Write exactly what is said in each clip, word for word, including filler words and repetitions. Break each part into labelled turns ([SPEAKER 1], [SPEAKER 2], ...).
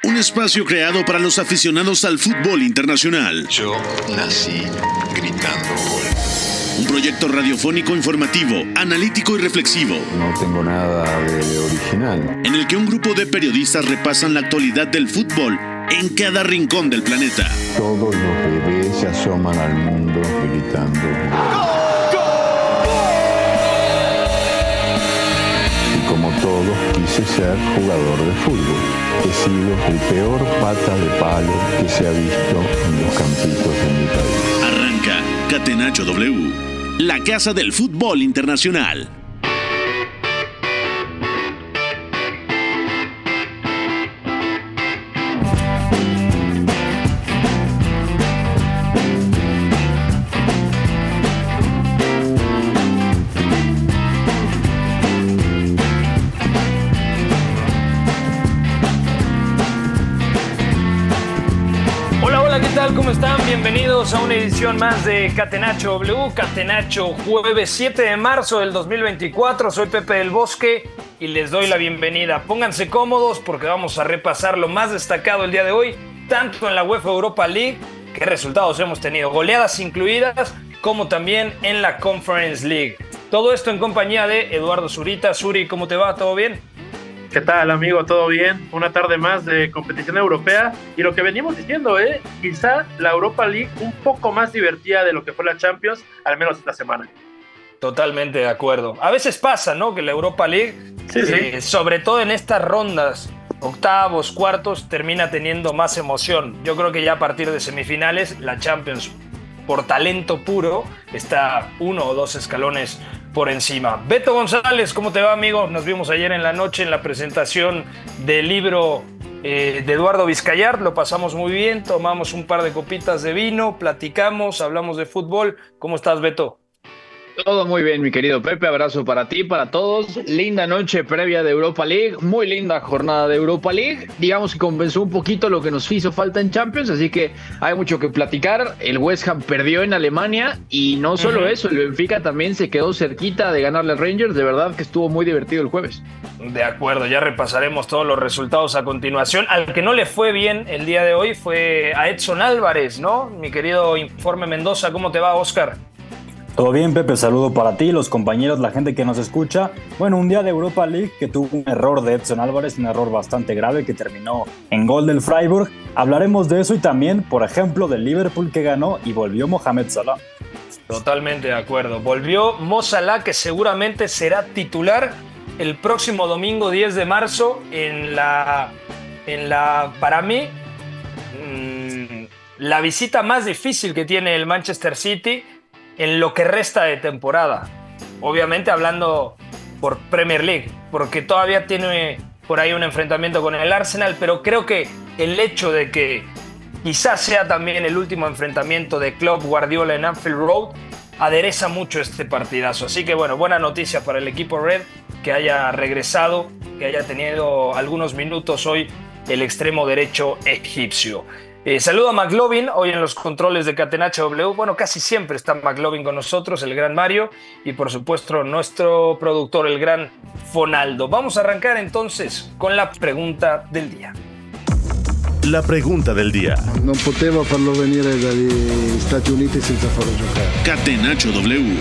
[SPEAKER 1] Un espacio creado para los aficionados al fútbol internacional.
[SPEAKER 2] Yo nací gritando gol.
[SPEAKER 1] Un proyecto radiofónico informativo, analítico y reflexivo.
[SPEAKER 3] No tengo nada de original.
[SPEAKER 1] En el que un grupo de periodistas repasan la actualidad del fútbol en cada rincón del planeta.
[SPEAKER 3] Todos los bebés se asoman al mundo gritando gol. Y como todos, quise ser jugador de fútbol. He sido el peor pata de palo que se ha visto en los campitos de mi país.
[SPEAKER 1] Arranca Catenacho W, la casa del fútbol internacional.
[SPEAKER 4] ¿Cómo están? Bienvenidos a una edición más de Catenacho W, Catenacho jueves siete de marzo del dos mil veinticuatro. Soy Pepe del Bosque y les doy la bienvenida. Pónganse cómodos porque vamos a repasar lo más destacado el día de hoy, tanto en la UEFA Europa League, qué resultados hemos tenido, goleadas incluidas, como también en la Conference League. Todo esto en compañía de Eduardo Zurita. Zuri, ¿cómo te va? ¿Todo bien?
[SPEAKER 5] ¿Qué tal, amigo? ¿Todo bien? Una tarde más de competición europea. Y lo que venimos diciendo, ¿eh? Quizá la Europa League un poco más divertida de lo que fue la Champions, al menos esta semana.
[SPEAKER 4] Totalmente de acuerdo. A veces pasa, ¿no? Que la Europa League,
[SPEAKER 5] sí,
[SPEAKER 4] eh,
[SPEAKER 5] sí.
[SPEAKER 4] sobre todo en estas rondas, octavos, cuartos, termina teniendo más emoción. Yo creo que ya a partir de semifinales, la Champions, por talento puro, está uno o dos escalones por encima. Beto González, ¿cómo te va, amigo? Nos vimos ayer en la noche en la presentación del libro eh, de Eduardo Vizcayart. Lo pasamos muy bien, tomamos un par de copitas de vino, platicamos, hablamos de fútbol. ¿Cómo estás, Beto?
[SPEAKER 6] Todo muy bien, mi querido Pepe. Abrazo para ti, para todos. Linda noche previa de Europa League. Muy linda jornada de Europa League. Digamos que compensó un poquito lo que nos hizo falta en Champions, así que hay mucho que platicar. El West Ham perdió en Alemania y no solo uh-huh. eso, el Benfica también se quedó cerquita de ganarle a Rangers. De verdad que estuvo muy divertido el jueves.
[SPEAKER 4] De acuerdo, ya repasaremos todos los resultados a continuación. Al que no le fue bien el día de hoy fue a Edson Álvarez, ¿no? Mi querido Informe Mendoza, ¿cómo te va, Oscar?
[SPEAKER 7] Todo bien, Pepe, saludo para ti, los compañeros, la gente que nos escucha. Bueno, un día de Europa League que tuvo un error de Edson Álvarez, un error bastante grave que terminó en gol del Freiburg. Hablaremos de eso y también, por ejemplo, del Liverpool que ganó y volvió Mohamed Salah.
[SPEAKER 4] Totalmente de acuerdo. Volvió Mo Salah, que seguramente será titular el próximo domingo diez de marzo en la, en la para mí, mmm, la visita más difícil que tiene el Manchester City en lo que resta de temporada. Obviamente hablando por Premier League, porque todavía tiene por ahí un enfrentamiento con el Arsenal, pero creo que el hecho de que quizás sea también el último enfrentamiento de Klopp Guardiola en Anfield Road adereza mucho este partidazo. Así que bueno, buena noticia para el equipo Red, que haya regresado, que haya tenido algunos minutos hoy el extremo derecho egipcio. Eh, saludo a McLovin, hoy en los controles de Catenacho W. Bueno, casi siempre está McLovin con nosotros, el gran Mario, y por supuesto nuestro productor, el gran Fonaldo. Vamos a arrancar entonces con la pregunta del día.
[SPEAKER 1] La pregunta del día.
[SPEAKER 8] Non potevo farlo venire dagli Stati Uniti senza farlo giocare.
[SPEAKER 1] Catenacho W.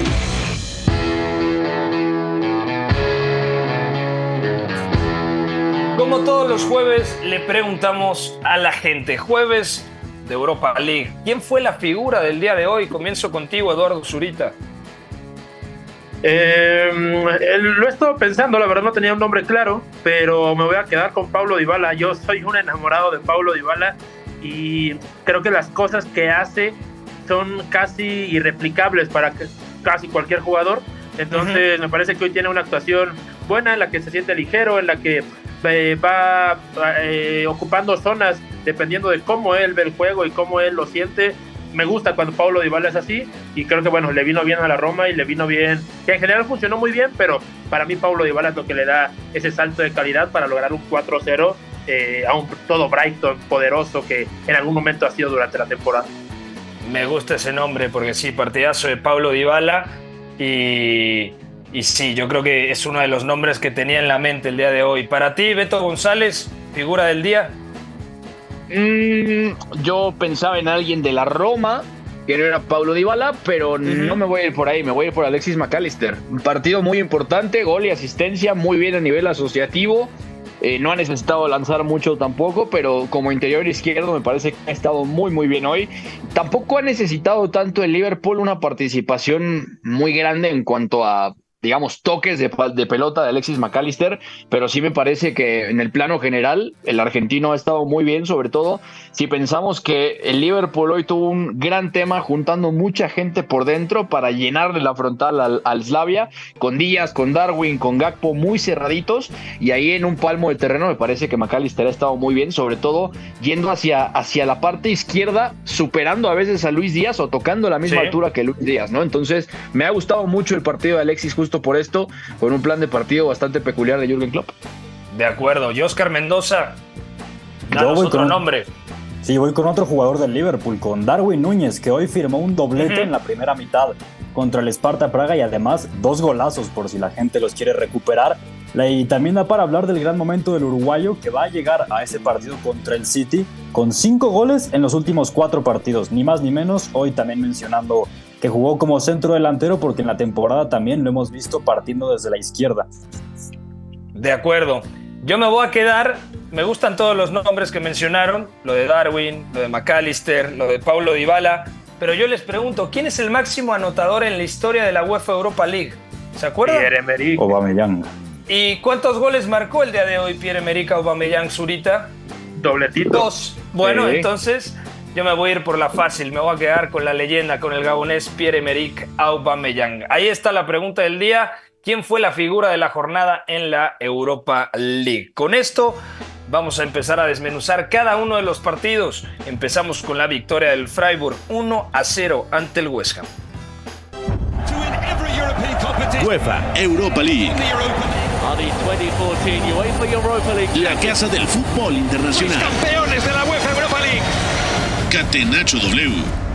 [SPEAKER 4] Como todos los jueves, le preguntamos a la gente. Jueves de Europa League. ¿Quién fue la figura del día de hoy? Comienzo contigo, Eduardo Zurita.
[SPEAKER 5] Eh, lo he estado pensando, la verdad no tenía un nombre claro, pero me voy a quedar con Paulo Dybala. Yo soy un enamorado de Paulo Dybala y creo que las cosas que hace son casi irreplicables para casi cualquier jugador. Entonces uh-huh. me parece que hoy tiene una actuación buena en la que se siente ligero, en la que eh, va eh, ocupando zonas dependiendo de cómo él ve el juego y cómo él lo siente. Me gusta cuando Paulo Dybala es así y creo que bueno, le vino bien a la Roma y le vino bien, que en general funcionó muy bien, pero para mí Paulo Dybala es lo que le da ese salto de calidad para lograr un cuatro cero eh, a un todo Brighton poderoso que en algún momento ha sido durante la temporada.
[SPEAKER 4] Me gusta ese nombre porque sí, partidazo de Paulo Dybala y, y sí, yo creo que es uno de los nombres que tenía en la mente el día de hoy. Para ti, Beto González, figura del día.
[SPEAKER 6] Mm, yo pensaba en alguien de la Roma, que no era Paulo Dybala, pero uh-huh. no me voy a ir por ahí, me voy a ir por Alexis McAllister. Un partido muy importante, gol y asistencia, muy bien a nivel asociativo. Eh, no ha necesitado lanzar mucho tampoco, pero como interior izquierdo me parece que ha estado muy muy bien hoy. Tampoco ha necesitado tanto el Liverpool una participación muy grande en cuanto a, digamos, toques de, de pelota de Alexis McAllister, pero sí me parece que en el plano general el argentino ha estado muy bien, sobre todo si pensamos que el Liverpool hoy tuvo un gran tema juntando mucha gente por dentro para llenarle la frontal al, al Slavia, con Díaz, con Darwin, con Gakpo muy cerraditos, y ahí en un palmo de terreno me parece que McAllister ha estado muy bien, sobre todo yendo hacia, hacia la parte izquierda, superando a veces a Luis Díaz o tocando la misma sí. altura que Luis Díaz, ¿no? Entonces me ha gustado mucho el partido de Alexis justo por esto, con un plan de partido bastante peculiar de Jürgen Klopp.
[SPEAKER 4] De acuerdo. Y Oscar Mendoza, danos otro con, nombre.
[SPEAKER 7] Sí, voy con otro jugador del Liverpool, con Darwin Núñez, que hoy firmó un doblete uh-huh. en la primera mitad contra el Sparta Praga y además dos golazos por si la gente los quiere recuperar. Y también da para hablar del gran momento del uruguayo, que va a llegar a ese partido contra el City con cinco goles en los últimos cuatro partidos, ni más ni menos. Hoy también mencionando que jugó como centro delantero, porque en la temporada también lo hemos visto partiendo desde la izquierda.
[SPEAKER 4] De acuerdo. Yo me voy a quedar, me gustan todos los nombres que mencionaron, lo de Darwin, lo de McAllister, lo de Paulo Dybala, pero yo les pregunto, ¿quién es el máximo anotador en la historia de la UEFA Europa League? ¿Se acuerdan?
[SPEAKER 5] Pierre-Emerick
[SPEAKER 7] Aubameyang.
[SPEAKER 4] ¿Y cuántos goles marcó el día de hoy Pierre-Emerick Aubameyang, Zurita?
[SPEAKER 5] Dobletito.
[SPEAKER 4] Dos. Bueno,
[SPEAKER 5] sí.
[SPEAKER 4] entonces yo me voy a ir por la fácil, me voy a quedar con la leyenda, con el gabonés Pierre-Emerick Aubameyang. Ahí está la pregunta del día. ¿Quién fue la figura de la jornada en la Europa League? Con esto vamos a empezar a desmenuzar cada uno de los partidos. Empezamos con la victoria del Freiburg uno a cero ante el West Ham.
[SPEAKER 1] UEFA Europa League. La casa del fútbol internacional.
[SPEAKER 2] Campeones de la UEFA Europa League.
[SPEAKER 1] Catenacho W.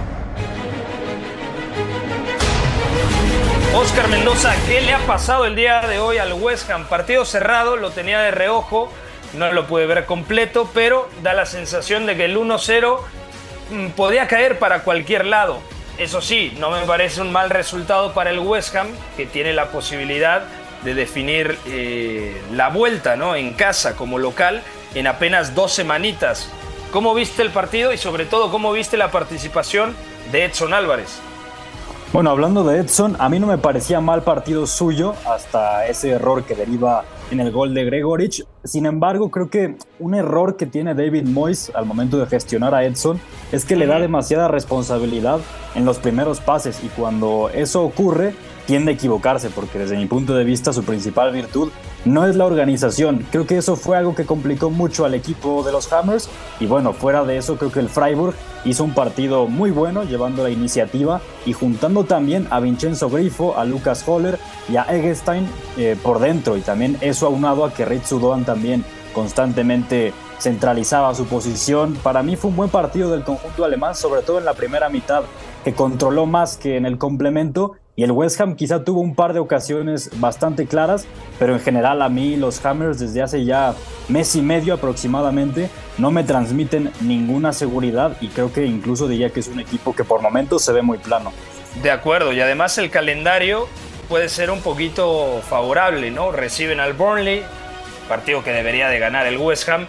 [SPEAKER 4] Oscar Mendoza, ¿qué le ha pasado el día de hoy al West Ham? Partido cerrado, lo tenía de reojo, no lo pude ver completo, pero da la sensación de que el uno cero mmm, podía caer para cualquier lado. Eso sí, no me parece un mal resultado para el West Ham, que tiene la posibilidad de definir eh, la vuelta, ¿no?, en casa como local en apenas dos semanitas. ¿Cómo viste el partido y sobre todo cómo viste la participación de Edson Álvarez?
[SPEAKER 7] Bueno, hablando de Edson, a mí no me parecía mal partido suyo hasta ese error que deriva en el gol de Gregoritsch. Sin embargo, creo que un error que tiene David Moyes al momento de gestionar a Edson es que le da demasiada responsabilidad en los primeros pases, y cuando eso ocurre tiende a equivocarse, porque desde mi punto de vista su principal virtud no es la organización. Creo que eso fue algo que complicó mucho al equipo de los Hammers, y bueno, fuera de eso creo que el Freiburg hizo un partido muy bueno, llevando la iniciativa y juntando también a Vincenzo Grifo, a Lucas Höller y a Eggestein eh, por dentro, y también eso aunado a que Ritsu Doan también constantemente centralizaba su posición. Para mí fue un buen partido del conjunto alemán, sobre todo en la primera mitad, que controló más que en el complemento, y el West Ham quizá tuvo un par de ocasiones bastante claras, pero en general a mí los Hammers desde hace ya mes y medio aproximadamente no me transmiten ninguna seguridad, y creo que incluso diría que es un equipo que por momentos se ve muy plano.
[SPEAKER 4] De acuerdo, y además el calendario puede ser un poquito favorable, ¿no? Reciben al Burnley, partido que debería de ganar el West Ham.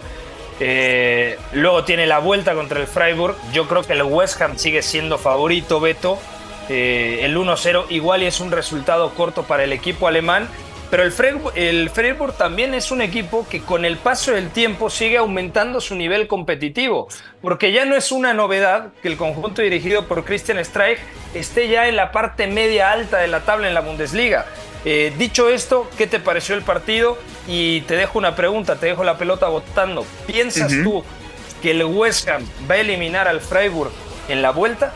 [SPEAKER 4] Eh, luego tiene la vuelta contra el Freiburg. Yo creo que el West Ham sigue siendo favorito, Beto. Eh, el uno cero igual y es un resultado corto para el equipo alemán, pero el Freiburg, el Freiburg también es un equipo que con el paso del tiempo sigue aumentando su nivel competitivo, porque ya no es una novedad que el conjunto dirigido por Christian Streich esté ya en la parte media alta de la tabla en la Bundesliga. Eh, dicho esto, ¿qué te pareció el partido? Y te dejo una pregunta, te dejo la pelota botando. ¿Piensas uh-huh. tú que el West Ham va a eliminar al Freiburg en la vuelta?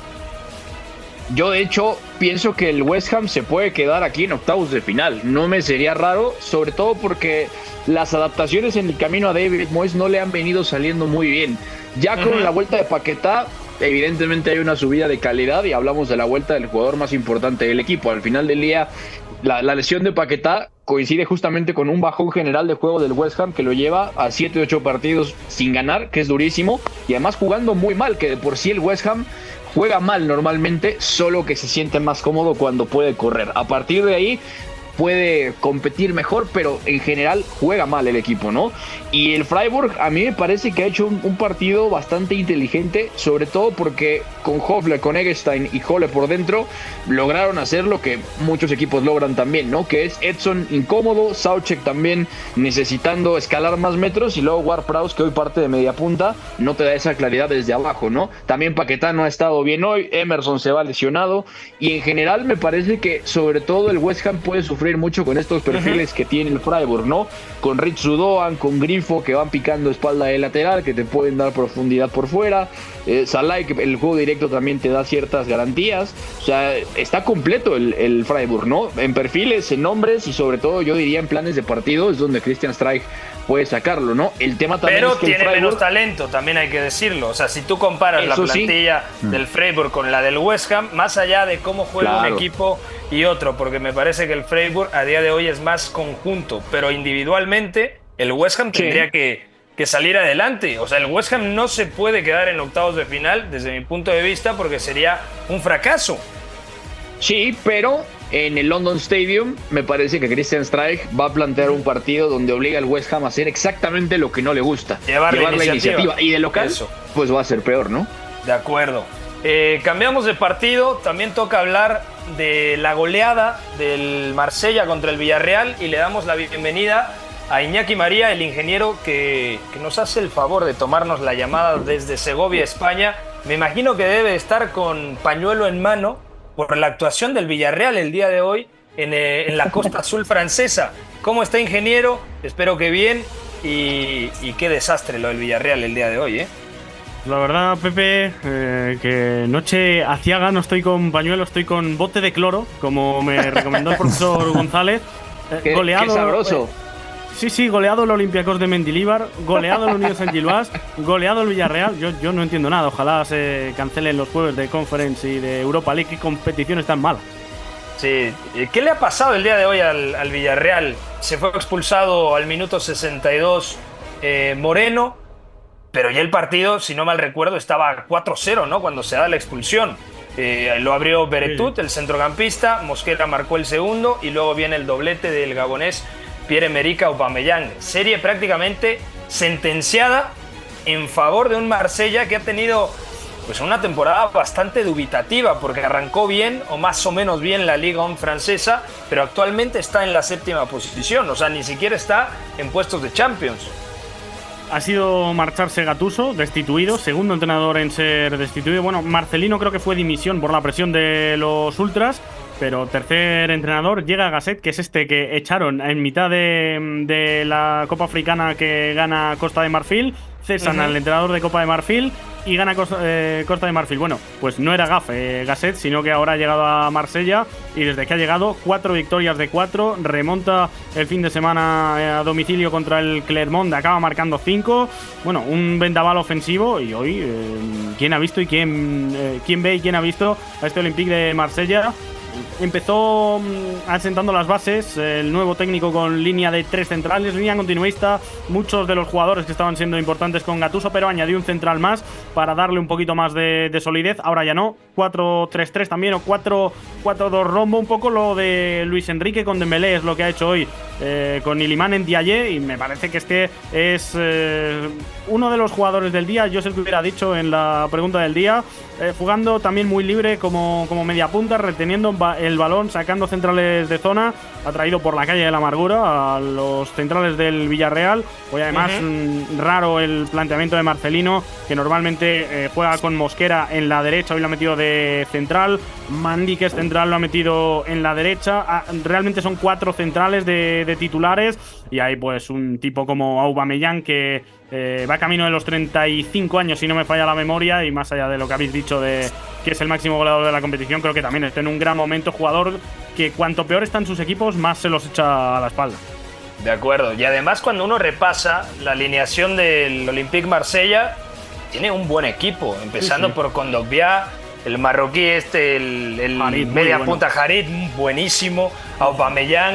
[SPEAKER 6] Yo de hecho pienso que el West Ham se puede quedar aquí en octavos de final. No me sería raro, sobre todo porque las adaptaciones en el camino a David Moyes no le han venido saliendo muy bien. Ya con uh-huh. la vuelta de Paquetá, evidentemente hay una subida de calidad, y hablamos de la vuelta del jugador más importante del equipo. Al final del día, la, la lesión de Paquetá coincide justamente con un bajón general de juego del West Ham que lo lleva a siete u ocho partidos sin ganar, que es durísimo, y además jugando muy mal, que de por sí el West Ham juega mal normalmente, solo que se siente más cómodo cuando puede correr. A partir de ahí puede competir mejor, pero en general juega mal el equipo, ¿no? Y el Freiburg a mí me parece que ha hecho un, un partido bastante inteligente, sobre todo porque con Höfler, con Eggestein y Hölle por dentro lograron hacer lo que muchos equipos logran también, ¿no? Que es Edson incómodo, Soucek también necesitando escalar más metros, y luego Ward-Prowse, que hoy parte de media punta, no te da esa claridad desde abajo, ¿no? También Paquetá no ha estado bien hoy, Emerson se va lesionado, y en general me parece que sobre todo el West Ham puede sufrir mucho con estos perfiles uh-huh. que tiene el Freiburg, ¿no? Con Ritz Doan, con Grifo, que van picando espalda de lateral, que te pueden dar profundidad por fuera, eh, Salai, que el juego directo también te da ciertas garantías. O sea, está completo el, el Freiburg, ¿no? En perfiles, en nombres y sobre todo yo diría en planes de partido es donde Christian Streich puede sacarlo, ¿no? El tema también
[SPEAKER 4] Pero
[SPEAKER 6] es que
[SPEAKER 4] tiene
[SPEAKER 6] el Freiburg...
[SPEAKER 4] menos talento, también hay que decirlo. O sea, si tú comparas la plantilla sí. del Freiburg con la del West Ham, más allá de cómo juega claro. un equipo y otro, porque me parece que el Freiburg a día de hoy es más conjunto, pero individualmente el West Ham tendría sí. que, que salir adelante. O sea, el West Ham no se puede quedar en octavos de final desde mi punto de vista, porque sería un fracaso.
[SPEAKER 6] Sí, pero en el London Stadium me parece que Christian Streich va a plantear un partido donde obliga al West Ham a hacer exactamente lo que no le gusta.
[SPEAKER 4] Llevar,
[SPEAKER 6] llevar
[SPEAKER 4] la,
[SPEAKER 6] iniciativa.
[SPEAKER 4] la iniciativa.
[SPEAKER 6] Y de local, Eso. pues va a ser peor, ¿no?
[SPEAKER 4] De acuerdo. Eh, cambiamos de partido. También toca hablar de la goleada del Marsella contra el Villarreal y le damos la bienvenida a Iñaki María, el ingeniero que, que nos hace el favor de tomarnos la llamada desde Segovia, España. Me imagino que debe estar con pañuelo en mano por la actuación del Villarreal el día de hoy en, eh, en la Costa Azul francesa. ¿Cómo está, ingeniero? Espero que bien. Y, y qué desastre lo del Villarreal el día de hoy, ¿eh?
[SPEAKER 9] La verdad, Pepe, eh, que noche aciaga, no estoy con pañuelo, estoy con bote de cloro, como me recomendó el profesor González. Eh,
[SPEAKER 6] qué,
[SPEAKER 9] goleado,
[SPEAKER 6] qué sabroso.
[SPEAKER 9] Eh, sí, sí, goleado el Olympiacos de Mendilibar, goleado el Unión Saint-Gilloise, goleado el Villarreal. Yo, yo no entiendo nada, ojalá se cancelen los jueves de Conference y de Europa League. ¿Qué competiciones tan malas?
[SPEAKER 4] Sí, ¿qué le ha pasado el día de hoy al, al Villarreal? Se fue expulsado al minuto sesenta y dos eh, Moreno, pero ya el partido, si no mal recuerdo, estaba cuatro cero, ¿no? Cuando se da la expulsión. Eh, lo abrió Beretut, el centrocampista, Mosquera marcó el segundo y luego viene el doblete del gabonés Pierre-Emerick Aubameyang. Serie prácticamente sentenciada en favor de un Marsella que ha tenido pues una temporada bastante dubitativa, porque arrancó bien o más o menos bien la Liga uno francesa, pero actualmente está en la séptima posición, o sea, ni siquiera está en puestos de Champions.
[SPEAKER 9] Ha sido marcharse Gattuso, destituido, segundo entrenador en ser destituido. Bueno, Marcelino creo que fue dimisión por la presión de los ultras, pero tercer entrenador llega Gasset, que es este que echaron en mitad de, de la Copa Africana que gana Costa de Marfil. Cesan uh-huh. al entrenador de Copa de Marfil y gana Costa, eh, Costa de Marfil. Bueno, pues no era gafe eh, Gasset, sino que ahora ha llegado a Marsella y desde que ha llegado, cuatro victorias de cuatro, remonta el fin de semana eh, a domicilio contra el Clermont, acaba marcando cinco. Bueno, un vendaval ofensivo y hoy, eh, ¿quién ha visto y quién, eh, quién ve y quién ha visto a este Olympique de Marsella? Empezó mmm, asentando las bases el nuevo técnico con línea de tres centrales, línea continuista, muchos de los jugadores que estaban siendo importantes con Gattuso, pero añadió un central más para darle un poquito más de, de solidez. Ahora ya no, cuatro tres tres también, o cuatro cuatro dos rombo, un poco lo de Luis Enrique con Dembélé es lo que ha hecho hoy eh, con Iliman Ndiaye, y me parece que este es eh, uno de los jugadores del día. Yo sé que hubiera dicho en la pregunta del día, eh, jugando también muy libre como, como media punta, reteniendo el balón, sacando centrales de zona, atraído por la calle de la amargura a los centrales del Villarreal. Hoy además uh-huh. raro el planteamiento de Marcelino, que normalmente eh, juega con Mosquera en la derecha, hoy lo ha metido de central, Mandi, que es central, lo ha metido en la derecha. Ah, realmente son cuatro centrales de, de titulares, y hay pues un tipo como Aubameyang que eh, va camino de los treinta y cinco años, si no me falla la memoria, y más allá de lo que habéis dicho de que es el máximo goleador de la competición, creo que también está en un gran momento, jugador que cuanto peor están sus equipos, más se los echa a la espalda.
[SPEAKER 4] De acuerdo, y además cuando uno repasa la alineación del Olympique Marsella, tiene un buen equipo, empezando sí, sí. por Kondogbia, el marroquí este, el, el
[SPEAKER 9] Harit,
[SPEAKER 4] media
[SPEAKER 9] bueno.
[SPEAKER 4] punta Harit, buenísimo, Aubameyang,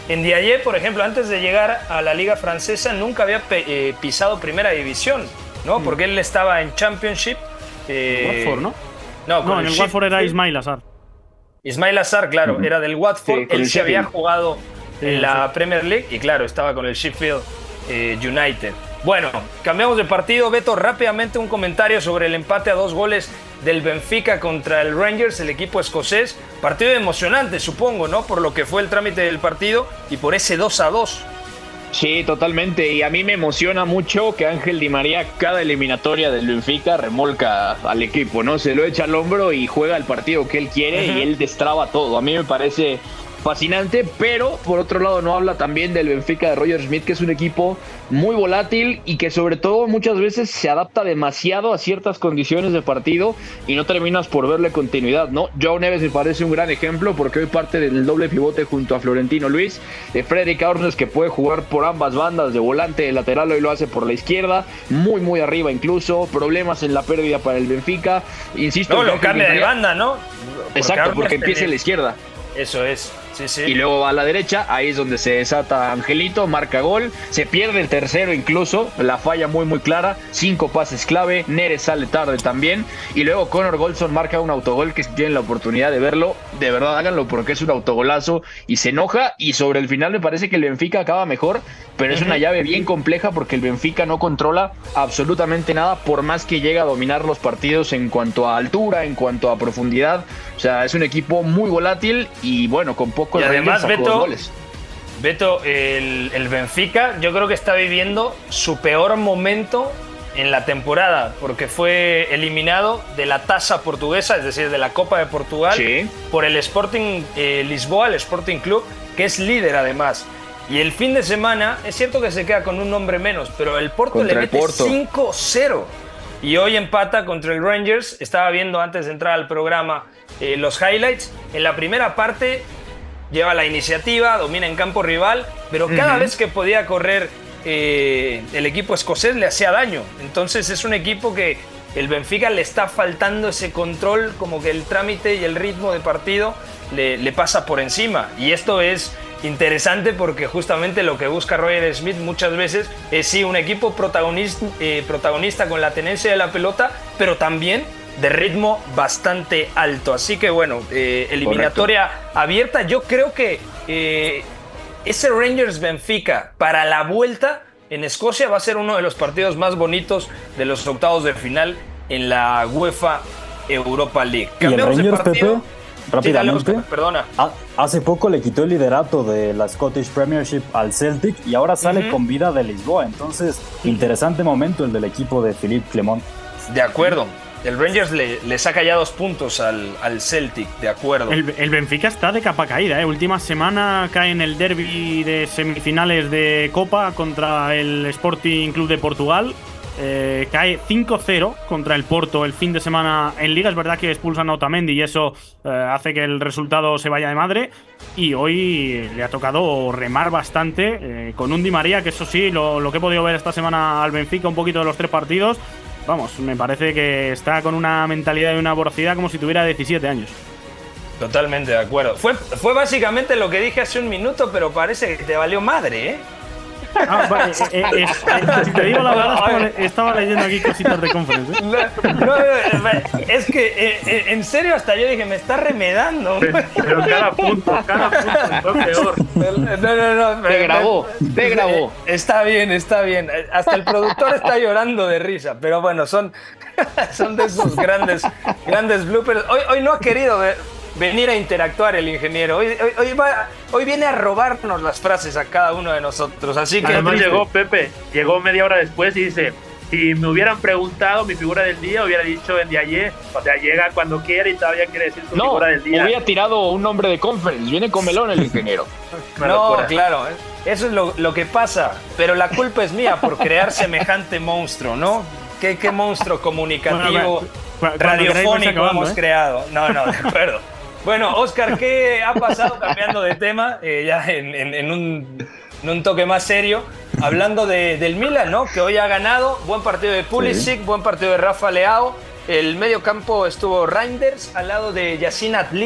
[SPEAKER 4] Ndiaye, por ejemplo, antes de llegar a la liga francesa, nunca había pe- eh, pisado primera división, ¿no? Mm. Porque él estaba en Championship.
[SPEAKER 9] Eh, Watford, ¿no?
[SPEAKER 4] No,
[SPEAKER 9] no en el, el Watford era Ismail Assar.
[SPEAKER 4] Ismail Assar, claro, mm. era del Watford. Sí, él se había jugado sí, en la sí. Premier League y, claro, estaba con el Sheffield eh, United. Bueno, cambiamos de partido. Beto, rápidamente un comentario sobre el empate a dos goles del Benfica contra el Rangers, el equipo escocés. Partido emocionante, supongo, ¿no? Por lo que fue el trámite del partido y por ese dos a dos.
[SPEAKER 6] Sí, totalmente. Y a mí me emociona mucho que Ángel Di María, cada eliminatoria del Benfica, remolca al equipo, ¿no? Se lo echa al hombro y juega el partido que él quiere uh-huh. y él destraba todo. A mí me parece fascinante, pero por otro lado no habla también del Benfica de Roger Schmidt, que es un equipo muy volátil y que sobre todo muchas veces se adapta demasiado a ciertas condiciones de partido y no terminas por verle continuidad, ¿no? Joao Neves me parece un gran ejemplo porque hoy parte del doble pivote junto a Florentino Luis, de Fredrik Aurnes, que puede jugar por ambas bandas, de volante, de lateral, hoy lo hace por la izquierda, muy muy arriba incluso, problemas en la pérdida para el Benfica, insisto.
[SPEAKER 4] No, lo cambia de banda, ¿no?
[SPEAKER 6] Porque Exacto, Aurnes porque empieza en la izquierda.
[SPEAKER 4] Eso es. Sí, sí.
[SPEAKER 6] Y luego va a la derecha, ahí es donde se desata Angelito, marca gol, se pierde el tercero incluso, la falla muy muy clara, cinco pases clave, Neres sale tarde también, y luego Connor Goldson marca un autogol que si tienen la oportunidad de verlo, de verdad háganlo porque es un autogolazo y se enoja, y sobre el final me parece que el Benfica acaba mejor, pero es una llave bien compleja porque el Benfica no controla absolutamente nada, por más que llega a dominar los partidos en cuanto a altura, en cuanto a profundidad, o sea, es un equipo muy volátil y bueno, con poco.
[SPEAKER 4] Y además, Beto, Beto el, el Benfica yo creo que está viviendo su peor momento en la temporada, porque fue eliminado de la Taça Portuguesa, es decir, de la Copa de Portugal, sí. por el Sporting eh, Lisboa, el Sporting Club, que es líder además. Y el fin de semana, es cierto que se queda con un hombre menos, pero el Porto contra le mete cinco cero. Y hoy empata contra el Rangers. Estaba viendo antes de entrar al programa eh, los highlights. En la primera parte lleva la iniciativa, domina en campo rival, pero cada uh-huh. vez que podía correr eh, el equipo escocés le hacía daño. Entonces es un equipo que el Benfica le está faltando ese control, como que el trámite y el ritmo de partido le, le pasa por encima. Y esto es interesante porque justamente lo que busca Roger Schmidt muchas veces es sí un equipo protagonista, eh, protagonista con la tenencia de la pelota, pero también de ritmo bastante alto. Así que bueno, eh, eliminatoria Correcto. abierta. Yo creo que eh, ese Rangers Benfica para la vuelta en Escocia va a ser uno de los partidos más bonitos de los octavos de final en la UEFA Europa League.
[SPEAKER 7] Cambiamos de partido. Pepe? Rápidamente,
[SPEAKER 4] sí, perdona.
[SPEAKER 7] Hace poco le quitó el liderato de la Scottish Premiership al Celtic y ahora sale uh-huh. con vida de Lisboa. Entonces, interesante momento el del equipo de Philippe Clement.
[SPEAKER 4] De acuerdo. El Rangers le, le saca ya dos puntos al, al Celtic, de acuerdo.
[SPEAKER 9] El, el Benfica está de capa caída, ¿eh? Última semana cae en el derbi de semifinales de Copa contra el Sporting Club de Portugal. Eh, cae cinco cero contra el Porto el fin de semana en Liga. Es verdad que expulsan a Otamendi y eso eh, hace que el resultado se vaya de madre. Y hoy le ha tocado remar bastante eh, con un Di María, que eso sí, lo, lo que he podido ver esta semana al Benfica, un poquito de los tres partidos. Vamos, me parece que está con una mentalidad y una voracidad como si tuviera diecisiete años.
[SPEAKER 4] Totalmente de acuerdo. Fue, fue básicamente lo que dije hace un minuto, pero parece que te valió madre, ¿eh?
[SPEAKER 9] Ah, vale, eh, eh, eh, eh, si te digo la verdad, estaba, estaba leyendo aquí cositas de conference. ¿eh?
[SPEAKER 4] No, no, es que eh, eh, en serio hasta yo dije, me está remedando.
[SPEAKER 5] Pero, pero cada punto, cada punto fue peor.
[SPEAKER 4] No, no, no.
[SPEAKER 6] Te grabó, te grabó.
[SPEAKER 4] Está bien, está bien. Hasta el productor está llorando de risa, pero bueno, son, son de esos grandes, grandes bloopers. Hoy, hoy no ha querido ver, venir a interactuar el ingeniero. Hoy, hoy, hoy, va, hoy viene a robarnos las frases a cada uno de nosotros. Así que
[SPEAKER 5] además llegó Pepe, llegó media hora después y dice: si me hubieran preguntado mi figura del día, hubiera dicho Ndiaye. O sea, llega cuando quiere y todavía quiere decir su
[SPEAKER 6] no,
[SPEAKER 5] figura del día.
[SPEAKER 6] No, hubiera tirado un nombre de conference. Viene con melón el ingeniero.
[SPEAKER 4] No, claro, eso es lo, lo que pasa. Pero la culpa es mía por crear semejante monstruo, ¿no? ¿Qué, qué monstruo comunicativo, bueno, radiofónico acabando, hemos ¿eh? creado? No, no, de acuerdo. Bueno, Oscar, ¿qué ha pasado cambiando de tema? Eh, ya en, en, en, un, en un toque más serio. Hablando de, del Milan, ¿no? Que hoy ha ganado. Buen partido de Pulisic, sí. Buen partido de Rafa Leao. El medio campo estuvo Reinders al lado de Yacine Adli.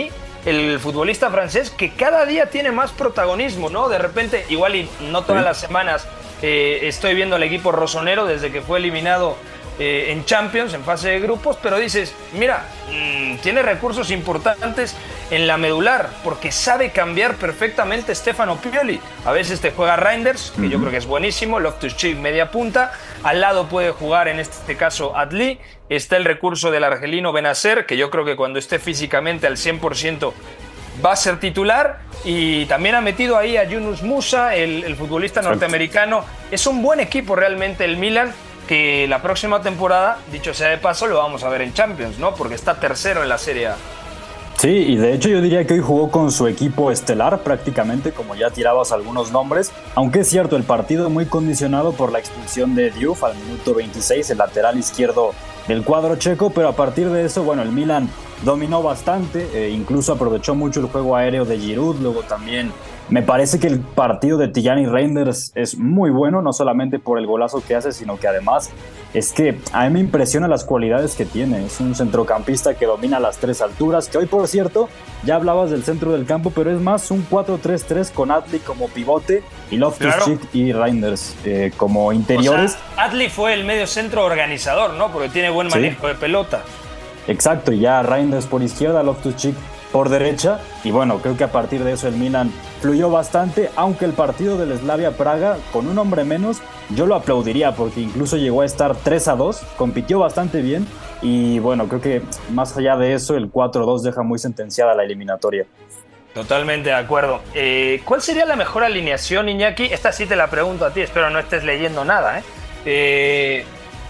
[SPEAKER 4] el futbolista francés que cada día tiene más protagonismo, ¿no? De repente, igual y no todas sí. las semanas eh, estoy viendo al equipo rosonero desde que fue eliminado eh, en Champions, en fase de grupos, pero dices, mira, mmm, tiene recursos importantes en la medular, porque sabe cambiar perfectamente Stefano Pioli. A veces te juega Reinders, que uh-huh. yo creo que es buenísimo, Loftus-Cheek media punta, al lado puede jugar en este caso Adli, está el recurso del argelino Benacer, que yo creo que cuando esté físicamente al cien por ciento va a ser titular, y también ha metido ahí a Yunus Musa, el, el futbolista norteamericano. Es un buen equipo realmente el Milan, que la próxima temporada, dicho sea de paso, lo vamos a ver en Champions, ¿no? Porque está tercero en la Serie A.
[SPEAKER 7] Sí, y de hecho yo diría que hoy jugó con su equipo estelar prácticamente, como ya tirabas algunos nombres, aunque es cierto, el partido muy condicionado por la expulsión de Diouf al minuto veintiséis, el lateral izquierdo del cuadro checo, pero a partir de eso, bueno, el Milan dominó bastante, eh, incluso aprovechó mucho el juego aéreo de Giroud, luego también me parece que el partido de Tijani Reinders es muy bueno, no solamente por el golazo que hace, sino que además es que a mí me impresiona las cualidades que tiene. Es un centrocampista que domina las tres alturas, que hoy, por cierto, ya hablabas del centro del campo, pero es más un cuatro tres tres con Adli como pivote y Loftus-Cheek claro. y Reinders eh, como interiores.
[SPEAKER 4] O sea, Adli fue el medio centro organizador, ¿no? Porque tiene buen manejo sí. de pelota.
[SPEAKER 7] Exacto, y ya Reinders por izquierda, Loftus-Cheek por derecha, y bueno, creo que a partir de eso el Milan fluyó bastante, aunque el partido del Slavia Praga, con un hombre menos, yo lo aplaudiría, porque incluso llegó a estar tres a dos, compitió bastante bien, y bueno, creo que más allá de eso, el cuatro dos deja muy sentenciada la eliminatoria.
[SPEAKER 4] Totalmente de acuerdo. Eh, ¿Cuál sería la mejor alineación, Iñaki? Esta sí te la pregunto a ti, espero no estés leyendo nada, ¿eh? eh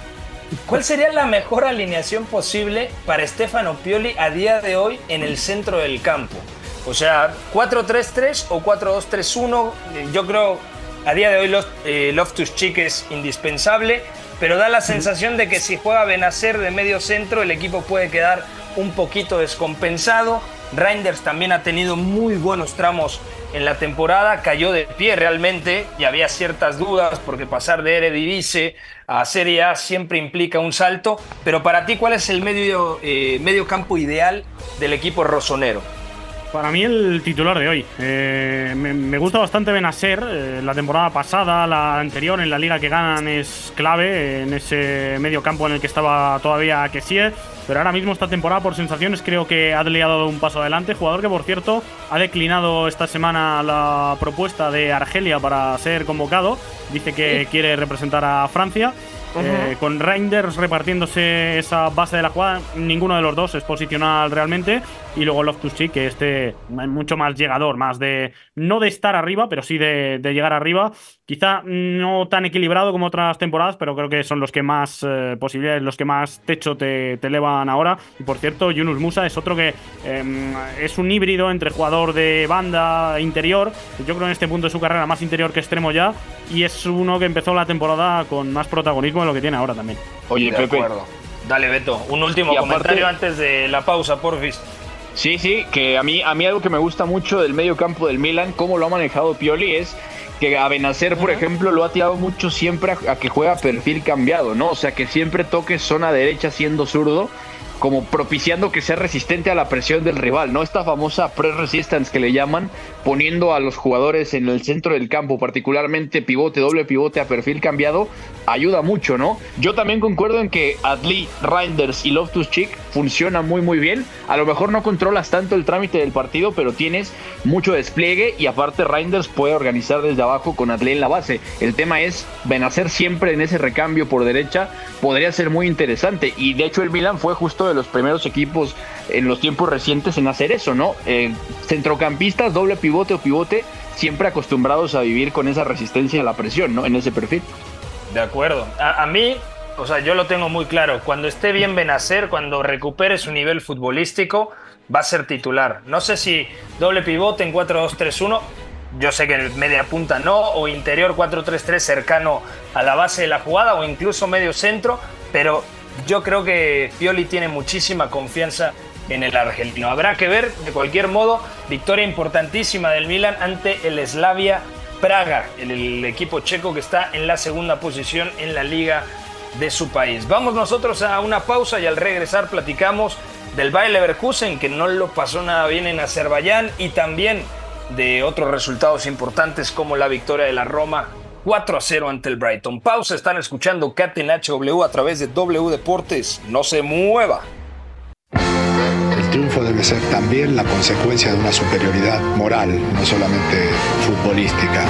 [SPEAKER 4] ¿Cuál sería la mejor alineación posible para Stefano Pioli a día de hoy en el centro del campo? O sea, cuatro tres tres o cuatro dos tres uno. Yo creo a día de hoy los, eh, Loftus-Cheek es indispensable, pero da la sensación de que si juega Benacer de medio centro el equipo puede quedar un poquito descompensado. Reinders también ha tenido muy buenos tramos en la temporada, cayó de pie realmente y había ciertas dudas porque pasar de Eredivisie a Serie A siempre implica un salto, pero para ti, ¿cuál es el medio, eh, medio campo ideal del equipo rosonero?
[SPEAKER 9] Para mí el titular de hoy. Eh, me, me gusta bastante Benacer. Eh, la temporada pasada, la anterior, en la liga que ganan es clave en ese medio campo en el que estaba todavía Kessie. Pero ahora mismo esta temporada, por sensaciones, creo que Adli ha dado un paso adelante. Jugador que, por cierto, ha declinado esta semana la propuesta de Argelia para ser convocado. Dice que sí. quiere representar a Francia. Uh-huh. Eh, con Reinders repartiéndose esa base de la jugada, ninguno de los dos es posicional realmente. Y luego Loftus-Cheek, que este mucho más llegador, más de no de estar arriba, pero sí de, de llegar arriba. Quizá no tan equilibrado como otras temporadas, pero creo que son los que más eh, posibilidades, los que más techo te, te elevan ahora. Y por cierto, Yunus Musa es otro que eh, es un híbrido entre jugador de banda e interior. Yo creo en este punto de su carrera más interior que extremo ya. Y es uno que empezó la temporada con más protagonismo de lo que tiene ahora también.
[SPEAKER 6] Oye,
[SPEAKER 4] de
[SPEAKER 6] Pepe.
[SPEAKER 4] Acuerdo. Dale, Beto, un último y comentario aparte, antes de la pausa, porfis.
[SPEAKER 6] Sí, sí, que a mí, a mí algo que me gusta mucho del medio campo del Milan, cómo lo ha manejado Pioli, es que a Benacer, por uh-huh. ejemplo, lo ha tirado mucho siempre a, a que juega perfil cambiado, ¿no? O sea, que siempre toque zona derecha siendo zurdo, como propiciando que sea resistente a la presión del rival, ¿no? Esta famosa press resistance que le llaman, poniendo a los jugadores en el centro del campo, particularmente pivote, doble pivote a perfil cambiado, ayuda mucho, ¿no? Yo también concuerdo en que Adli, Reinders y Loftus-Cheek funcionan muy muy bien. A lo mejor no controlas tanto el trámite del partido, pero tienes mucho despliegue y aparte Reinders puede organizar desde abajo con Adli en la base. El tema es Benacer siempre en ese recambio por derecha, podría ser muy interesante, y de hecho el Milan fue justo de los primeros equipos en los tiempos recientes en hacer eso, ¿no? Eh, centrocampistas, doble pivote o pivote, siempre acostumbrados a vivir con esa resistencia a la presión, ¿no? En ese perfil.
[SPEAKER 4] De acuerdo. A, a mí, o sea, yo lo tengo muy claro. Cuando esté bien Benacer, cuando recupere su nivel futbolístico, va a ser titular. No sé si doble pivote en cuatro dos tres uno, yo sé que en media punta no, o interior cuatro tres tres cercano a la base de la jugada, o incluso medio centro, pero yo creo que Pioli tiene muchísima confianza en el argelino. Habrá que ver, de cualquier modo, victoria importantísima del Milan ante el Slavia Praga, el, el equipo checo que está en la segunda posición en la liga de su país. Vamos nosotros a una pausa y al regresar platicamos del Bayer Leverkusen, que no lo pasó nada bien en Azerbaiyán, y también de otros resultados importantes como la victoria de la Roma cuatro a cero ante el Brighton. Pausa, están escuchando Catenacho W a través de W Deportes. No se mueva.
[SPEAKER 10] El triunfo debe ser también la consecuencia de una superioridad moral, no solamente futbolística.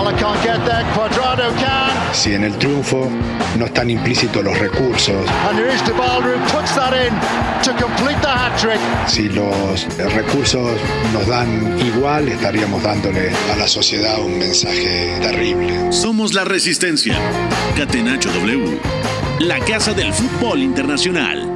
[SPEAKER 10] Si en el triunfo no están implícitos los recursos, si los recursos nos dan igual, estaríamos dándole a la sociedad un mensaje terrible.
[SPEAKER 1] Somos la Resistencia. Catenacho W, la casa del fútbol internacional.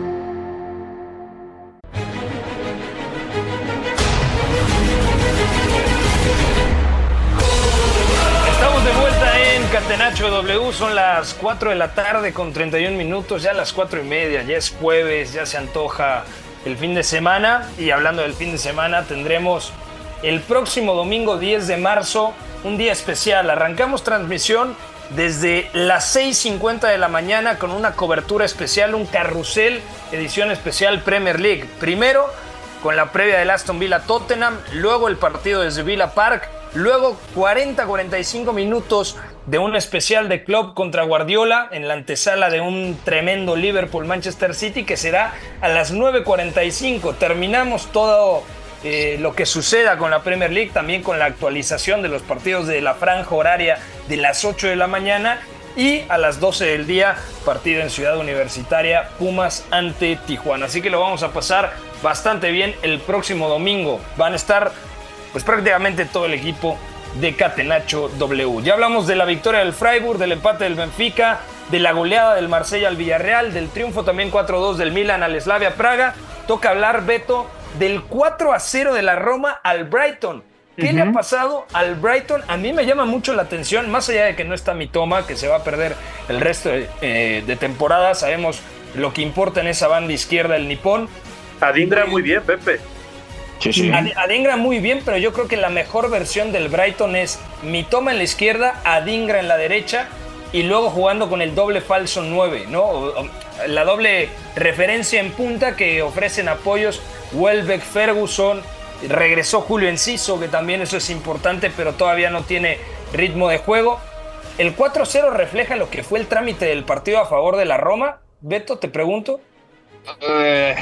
[SPEAKER 4] Catenacho W, son las cuatro de la tarde con treinta y un minutos, ya las cuatro y media, ya es jueves, ya se antoja el fin de semana. Y hablando del fin de semana, tendremos el próximo domingo diez de marzo un día especial. Arrancamos transmisión desde las seis cincuenta de la mañana con una cobertura especial, un carrusel, edición especial Premier League. Primero con la previa del Aston Villa Tottenham, luego el partido desde Villa Park, luego cuarenta a cuarenta y cinco minutos de un especial de Klopp contra Guardiola en la antesala de un tremendo Liverpool-Manchester City que será a las nueve cuarenta y cinco. Terminamos todo eh, lo que suceda con la Premier League, también con la actualización de los partidos de la franja horaria de las ocho de la mañana, y a las doce del día, partido en Ciudad Universitaria, Pumas ante Tijuana. Así que lo vamos a pasar bastante bien el próximo domingo. Van a estar pues prácticamente todo el equipo de Catenacho W. Ya hablamos de la victoria del Freiburg, del empate del Benfica, de la goleada del Marsella al Villarreal, del triunfo también cuatro a dos del Milan al Slavia Praga. Toca hablar, Beto, del cuatro a cero de la Roma al Brighton. ¿Qué uh-huh. le ha pasado al Brighton? A mí me llama mucho la atención, más allá de que no está Mitoma, que se va a perder el resto de, eh, de temporada. Sabemos lo que importa en esa banda izquierda, el nipón.
[SPEAKER 5] Adingra muy bien, Pepe.
[SPEAKER 4] Sí, sí. Adingra muy bien, pero yo creo que la mejor versión del Brighton es Mitoma en la izquierda, Adingra en la derecha, y luego jugando con el doble falso nueve, ¿no? O, o, la doble referencia en punta que ofrecen apoyos Welbeck, Ferguson. Regresó Julio Enciso, que también eso es importante, pero todavía no tiene ritmo de juego. ¿El cuatro a cero refleja lo que fue el trámite del partido a favor de la Roma? Beto, te pregunto.
[SPEAKER 6] Eh...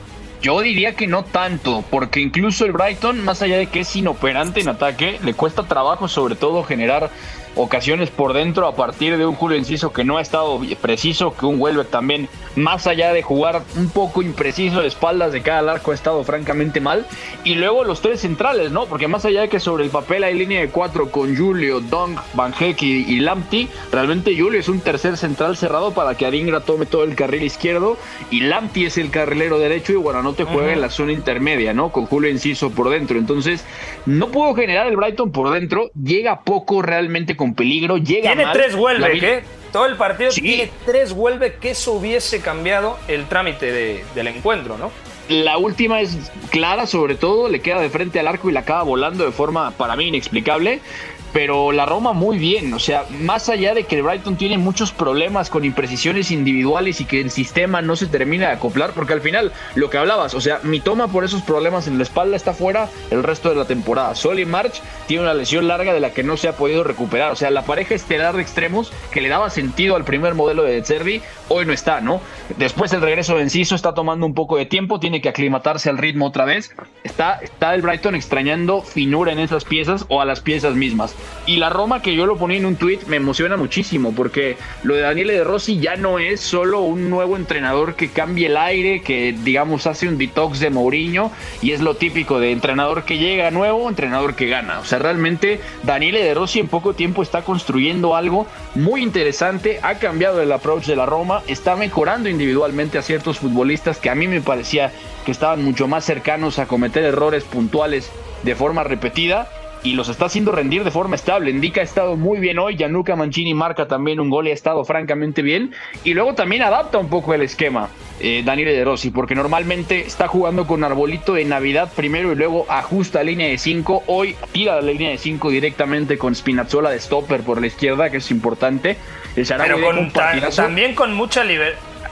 [SPEAKER 6] Yo diría que no tanto, porque incluso el Brighton, más allá de que es inoperante en ataque, le cuesta trabajo sobre todo generar ocasiones por dentro a partir de un Julio Enciso que no ha estado preciso, que un Welbeck también, más allá de jugar un poco impreciso de espaldas de cada arco, ha estado francamente mal. Y luego los tres centrales, ¿no? Porque más allá de que sobre el papel hay línea de cuatro con Julio, Dong, Van Heek y, y Lamptey, realmente Julio es un tercer central cerrado para que Adingra tome todo el carril izquierdo, y Lamptey es el carrilero derecho, y Buonanotte juega uh-huh. en la zona intermedia, ¿no? Con Julio Enciso por dentro. Entonces, no puedo generar el Brighton por dentro, llega poco realmente con peligro, llega
[SPEAKER 4] Tiene
[SPEAKER 6] mal.
[SPEAKER 4] tres Welbeck, ¿eh? Todo el partido
[SPEAKER 6] sí.
[SPEAKER 4] tiene tres Welbeck, que eso hubiese cambiado el trámite de, del encuentro, ¿no?
[SPEAKER 6] La última es clara, sobre todo, le queda de frente al arco y la acaba volando de forma, para mí, inexplicable. Pero la Roma muy bien, o sea, más allá de que el Brighton tiene muchos problemas con imprecisiones individuales y que el sistema no se termina de acoplar, porque al final, lo que hablabas, o sea, Mitoma por esos problemas en la espalda está fuera el resto de la temporada. Solly March tiene una lesión larga de la que no se ha podido recuperar, o sea, la pareja estelar de extremos que le daba sentido al primer modelo de De Zerbi, hoy no está, ¿no? Después el regreso de Enciso está tomando un poco de tiempo, tiene que aclimatarse al ritmo otra vez, está, está el Brighton extrañando finura en esas piezas o a las piezas mismas. Y la Roma, que yo lo ponía en un tuit, me emociona muchísimo, porque lo de Daniele De Rossi ya no es solo un nuevo entrenador que cambie el aire, que digamos hace un detox de Mourinho, y es lo típico de entrenador que llega nuevo, entrenador que gana. O sea, realmente Daniele De Rossi en poco tiempo está construyendo algo muy interesante, ha cambiado el approach de la Roma, está mejorando individualmente a ciertos futbolistas que a mí me parecía que estaban mucho más cercanos a cometer errores puntuales de forma repetida, y los está haciendo rendir de forma estable. Ndica ha estado muy bien hoy, Gianluca Mancini marca también un gol y ha estado francamente bien, y luego también adapta un poco el esquema eh, Daniele De Rossi, porque normalmente está jugando con arbolito de Navidad primero y luego ajusta línea de cinco. Hoy tira la línea de cinco directamente con Spinazzola de stopper por la izquierda, que es importante. El
[SPEAKER 4] Pero con, ta- también con mucha libertad.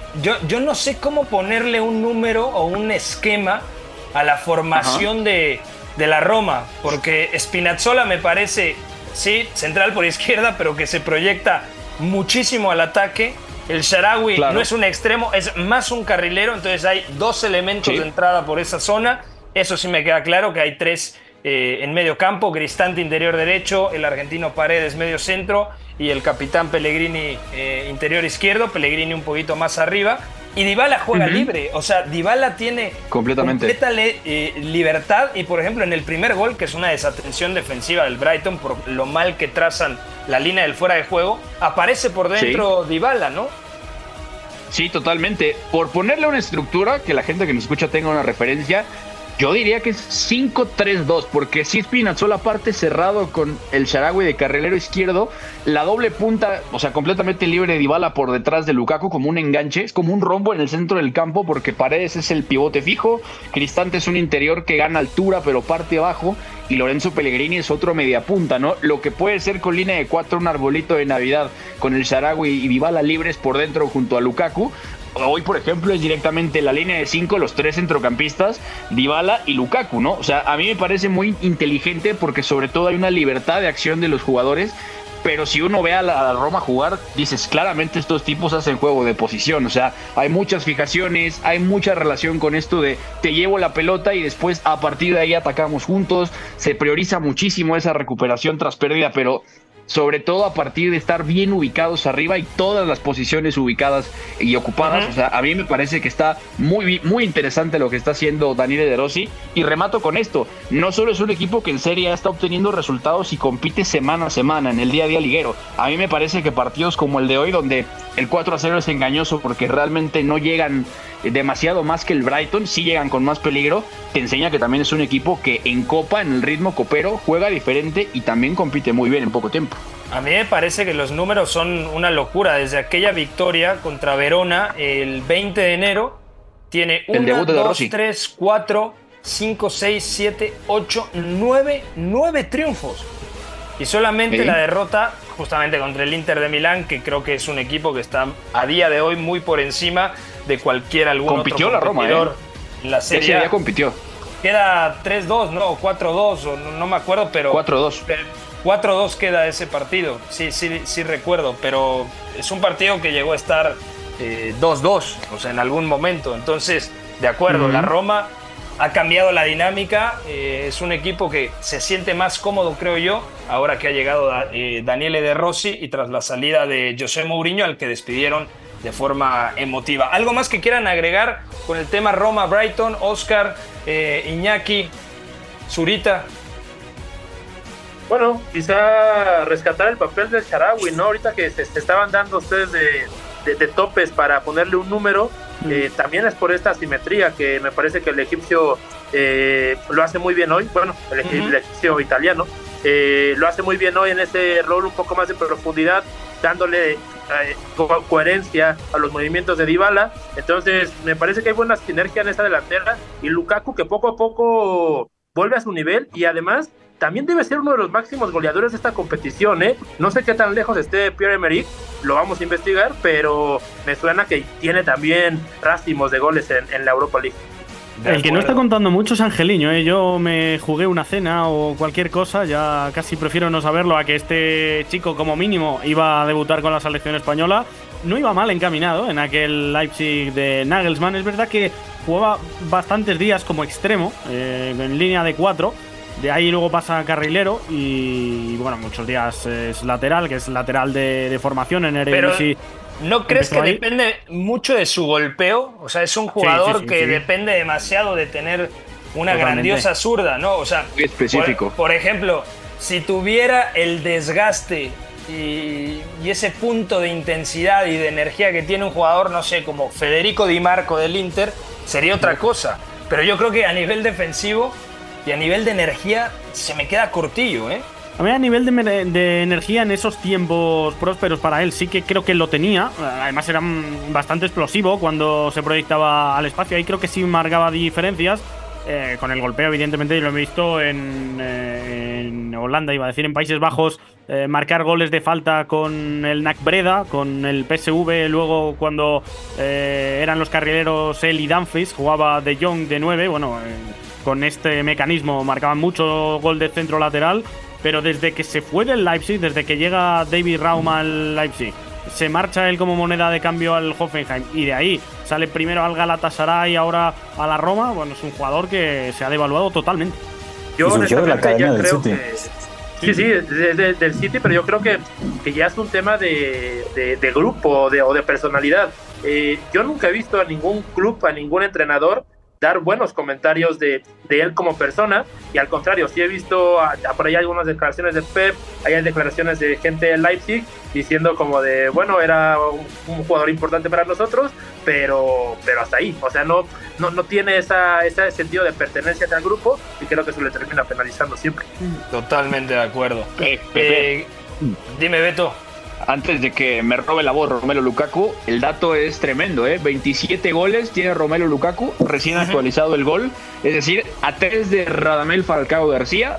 [SPEAKER 4] yo, yo no sé cómo ponerle un número o un esquema a la formación de, de la Roma, porque Spinazzola me parece, sí, central por izquierda, pero que se proyecta muchísimo al ataque. El Shaarawy claro. no es un extremo, es más un carrilero, entonces hay dos elementos sí. de entrada por esa zona. Eso sí me queda claro, que hay tres eh, en medio campo: Cristante interior derecho, el argentino Paredes medio centro y el capitán Pellegrini eh, interior izquierdo, Pellegrini un poquito más arriba. Y Dybala juega uh-huh. libre, o sea, Dybala tiene
[SPEAKER 6] completamente
[SPEAKER 4] completa le, eh, libertad. Y por ejemplo en el primer gol, que es una desatención defensiva del Brighton por lo mal que trazan la línea del fuera de juego, aparece por dentro sí. Dybala, ¿no?
[SPEAKER 6] Sí, totalmente. Por ponerle una estructura, que la gente que nos escucha tenga una referencia, yo diría que es cinco tres dos, porque si Spinazzola parte cerrado con el Shaarawy de carrilero izquierdo, la doble punta, o sea, completamente libre de Dybala por detrás de Lukaku como un enganche, es como un rombo en el centro del campo, porque Paredes es el pivote fijo, Cristante es un interior que gana altura pero parte abajo, y Lorenzo Pellegrini es otro mediapunta, ¿no? Lo que puede ser con línea de cuatro un arbolito de Navidad, con el Shaarawy y Dybala libres por dentro junto a Lukaku. Hoy, por ejemplo, es directamente la línea de cinco, los tres centrocampistas, Dybala y Lukaku, ¿no? O sea, a mí me parece muy inteligente porque sobre todo hay una libertad de acción de los jugadores, pero si uno ve a la Roma jugar, dices, claramente estos tipos hacen juego de posición, o sea, hay muchas fijaciones, hay mucha relación con esto de te llevo la pelota y después a partir de ahí atacamos juntos, se prioriza muchísimo esa recuperación tras pérdida, pero sobre todo a partir de estar bien ubicados arriba y todas las posiciones ubicadas y ocupadas. Uh-huh. O sea, a mí me parece que está muy, muy interesante lo que está haciendo Daniele De Rossi. Y remato con esto, no solo es un equipo que en Serie A está obteniendo resultados y compite semana a semana en el día a día liguero. A mí me parece que partidos como el de hoy, donde el cuatro a cero es engañoso porque realmente no llegan demasiado más que el Brighton, sí llegan con más peligro, te enseña que también es un equipo que en Copa, en el ritmo copero, juega diferente y también compite muy bien en poco tiempo.
[SPEAKER 4] A mí me parece que los números son una locura. Desde aquella victoria contra Verona el veinte de enero, tiene uno, dos, tres, cuatro, cinco, seis, siete, ocho, nueve, nueve triunfos. Y solamente ¿Sí? la derrota justamente contra el Inter de Milán, que creo que es un equipo que está a día de hoy muy por encima de cualquier algún
[SPEAKER 6] compitió
[SPEAKER 4] otro
[SPEAKER 6] la
[SPEAKER 4] competidor
[SPEAKER 6] Roma, ¿eh?
[SPEAKER 4] en la Serie A.
[SPEAKER 6] Ese día compitió.
[SPEAKER 4] Queda tres dos, ¿no? cuatro dos, o no, no me acuerdo, pero...
[SPEAKER 6] cuatro dos.
[SPEAKER 4] cuatro dos queda ese partido, sí, sí, sí recuerdo, pero es un partido que llegó a estar eh, dos dos, o sea, en algún momento. Entonces, de acuerdo, uh-huh. la Roma ha cambiado la dinámica, eh, es un equipo que se siente más cómodo, creo yo, ahora que ha llegado eh, Daniele De Rossi y tras la salida de José Mourinho, al que despidieron de forma emotiva. ¿Algo más que quieran agregar con el tema Roma-Brighton? Oscar, eh, Iñaki, Zurita.
[SPEAKER 5] Bueno, quizá rescatar el papel del Shaarawy, ¿no? Ahorita que se, se estaban dando ustedes de, de, de topes para ponerle un número, eh, también es por esta asimetría que me parece que el egipcio eh, lo hace muy bien hoy. Bueno, el, uh-huh. el egipcio italiano eh, lo hace muy bien hoy en ese rol un poco más de profundidad, dándole eh, co- coherencia a los movimientos de Dybala. Entonces, me parece que hay buena sinergia en esa delantera. Y Lukaku, que poco a poco vuelve a su nivel y además también debe ser uno de los máximos goleadores de esta competición, ¿eh? No sé qué tan lejos esté Pierre-Emerick, lo vamos a investigar, pero me suena que tiene también racimos de goles en, en la Europa League.
[SPEAKER 9] El que no está contando mucho es Angeliño, ¿eh? Yo me jugué una cena o cualquier cosa, ya casi prefiero no saberlo a que este chico como mínimo iba a debutar con la selección española. No iba mal encaminado en aquel Leipzig de Nagelsmann. Es verdad que jugaba bastantes días como extremo, eh, en línea de cuatro. De ahí luego pasa a carrilero y, bueno, muchos días es lateral, que es lateral de, de formación en Eredivisie.
[SPEAKER 4] ¿No crees que ahí depende mucho de su golpeo? O sea, es un jugador sí, sí, sí, que sí. depende demasiado de tener una Totalmente. grandiosa zurda, ¿no? O sea,
[SPEAKER 6] muy específico.
[SPEAKER 4] Por, por ejemplo, si tuviera el desgaste y, y ese punto de intensidad y de energía que tiene un jugador, no sé, como Federico Di Marco del Inter, sería otra cosa. Pero yo creo que a nivel defensivo y a nivel de energía se me queda cortillo, ¿eh?
[SPEAKER 9] A mí a nivel de, de energía en esos tiempos prósperos para él sí que creo que lo tenía. Además era bastante explosivo cuando se proyectaba al espacio. Ahí creo que sí marcaba diferencias. eh, con el golpeo, evidentemente, y lo he visto en, eh, en Holanda, iba a decir, en Países Bajos, eh, marcar goles de falta con el N A C Breda, con el P S V, luego cuando eh, eran los carrileros él y Dumfries, jugaba De Jong de nueve, bueno, eh, con este mecanismo marcaban mucho gol de centro lateral, pero desde que se fue del Leipzig, desde que llega David Raum al Leipzig, se marcha él como moneda de cambio al Hoffenheim y de ahí sale primero al Galatasaray y ahora a la Roma, bueno, es un jugador que se ha devaluado totalmente.
[SPEAKER 5] Yo honestamente ya creo
[SPEAKER 7] City.
[SPEAKER 5] que sí, sí, de, de, del City, pero yo creo que, que ya es un tema de, de, de grupo de, o de personalidad. Eh, yo nunca he visto a ningún club, a ningún entrenador dar buenos comentarios de, de él como persona, y al contrario, sí he visto a, a por ahí algunas declaraciones de Pep, hay declaraciones de gente de Leipzig diciendo como de, bueno, era un, un jugador importante para nosotros, pero pero hasta ahí, o sea, no no, no tiene esa, ese sentido de pertenencia al grupo, y creo que eso le termina penalizando siempre.
[SPEAKER 4] Totalmente de acuerdo.
[SPEAKER 6] Eh, Pepe,
[SPEAKER 4] Eh, dime, Beto.
[SPEAKER 6] antes de que me robe la voz Romelu Lukaku, el dato es tremendo, ¿eh? veintisiete goles tiene Romelu Lukaku, recién uh-huh. actualizado el gol, es decir, a tres de Radamel Falcao García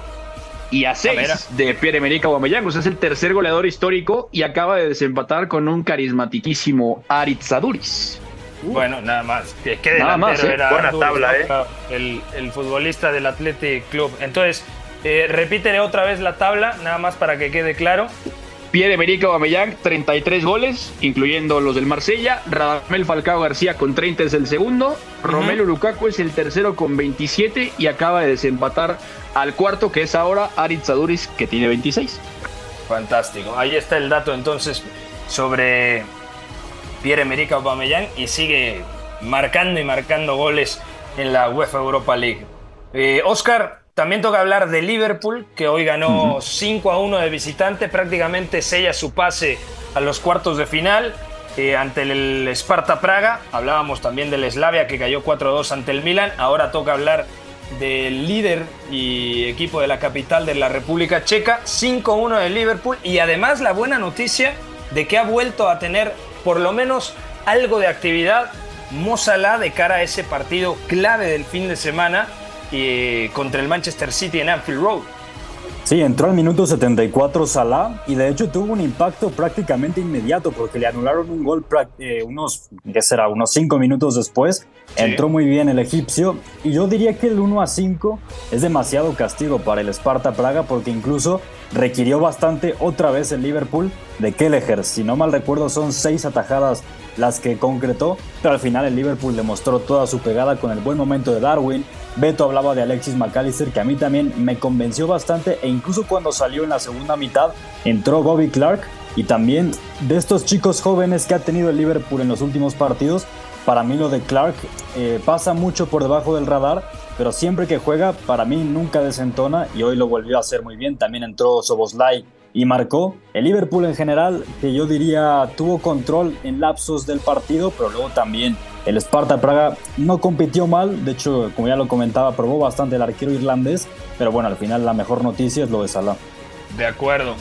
[SPEAKER 6] y a seis de Pierre-Emerick Aubameyang. O sea, es el tercer goleador histórico y acaba de desempatar con un carismatiquísimo Aritz Aduriz.
[SPEAKER 4] Uh. Bueno, nada más. Que, que
[SPEAKER 6] nada más, ¿eh?
[SPEAKER 4] Era
[SPEAKER 5] buena
[SPEAKER 4] Aduriz,
[SPEAKER 5] tabla, ¿eh?
[SPEAKER 4] El, el futbolista del Athletic Club. Entonces, eh, repítele otra vez la tabla, nada más para que quede claro.
[SPEAKER 6] Pierre-Emerick Aubameyang, treinta y tres goles, incluyendo los del Marsella. Radamel Falcao García con treinta es el segundo. Uh-huh. Romelu Lukaku es el tercero con veintisiete y acaba de desempatar al cuarto, que es ahora Aritz Aduriz, que tiene veintiséis.
[SPEAKER 4] Fantástico. Ahí está el dato entonces sobre Pierre-Emerick Aubameyang, y sigue marcando y marcando goles en la UEFA Europa League. Eh, Óscar, también toca hablar de Liverpool, que hoy ganó uh-huh. cinco a uno de visitante, prácticamente sella su pase a los cuartos de final eh, ante el Sparta Praga. Hablábamos también del Slavia, que cayó cuatro a dos ante el Milan. Ahora toca hablar del líder y equipo de la capital de la República Checa, cinco a uno de Liverpool, y además la buena noticia de que ha vuelto a tener por lo menos algo de actividad Mo Salah de cara a ese partido clave del fin de semana y contra el Manchester City en Anfield Road.
[SPEAKER 7] Sí, entró al minuto setenta y cuatro Salah y de hecho tuvo un impacto prácticamente inmediato porque le anularon un gol eh, unos, ¿qué será? unos cinco minutos después. Sí. Entró muy bien el egipcio y yo diría que el uno a cinco es demasiado castigo para el Sparta Praga porque incluso requirió bastante otra vez el Liverpool de Kelleher. Si no mal recuerdo son seis atajadas las que concretó, pero al final el Liverpool demostró toda su pegada con el buen momento de Darwin. Beto hablaba de Alexis McAllister, que a mí también me convenció bastante, e incluso cuando salió en la segunda mitad entró Bobby Clark, y también de estos chicos jóvenes que ha tenido el Liverpool en los últimos partidos, para mí lo de Clark eh, pasa mucho por debajo del radar, pero siempre que juega para mí nunca desentona, y hoy lo volvió a hacer muy bien. También entró Szoboszlai y marcó. El Liverpool en general, que yo diría tuvo control en lapsos del partido, pero luego también el Sparta Praga no compitió mal. De hecho, como ya lo comentaba, probó bastante el arquero irlandés, pero bueno, al final la mejor noticia es lo de Salah.
[SPEAKER 4] De acuerdo.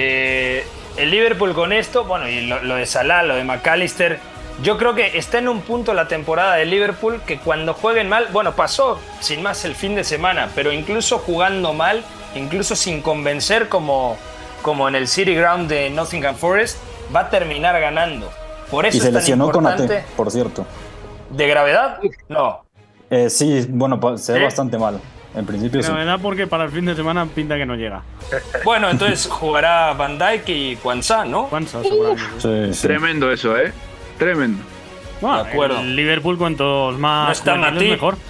[SPEAKER 4] Eh, el Liverpool con esto, bueno, y lo, lo de Salah, lo de McAllister, yo creo que está en un punto la temporada de Liverpool que cuando jueguen mal, bueno, pasó sin más el fin de semana, pero incluso jugando mal, incluso sin convencer como, como en el City Ground de Nottingham Forest, va a terminar ganando. Por eso
[SPEAKER 7] y se
[SPEAKER 4] es tan
[SPEAKER 7] lesionó
[SPEAKER 4] importante.
[SPEAKER 7] Konate, por cierto.
[SPEAKER 4] ¿De gravedad? No.
[SPEAKER 7] Eh, sí, bueno, se ve
[SPEAKER 4] ¿Sí?
[SPEAKER 7] bastante mal. En principio
[SPEAKER 9] de
[SPEAKER 7] sí.
[SPEAKER 9] gravedad porque para el fin de semana pinta que no llega.
[SPEAKER 4] Bueno, entonces jugará Van Dijk y Quansah, ¿no?
[SPEAKER 9] Quansah, seguramente.
[SPEAKER 7] Sí, sí.
[SPEAKER 6] Tremendo eso, ¿eh? Tremendo.
[SPEAKER 9] Bueno,
[SPEAKER 4] de acuerdo.
[SPEAKER 9] El Liverpool cuantos más
[SPEAKER 4] no están
[SPEAKER 9] juveniles,
[SPEAKER 4] a ti.
[SPEAKER 9] mejor.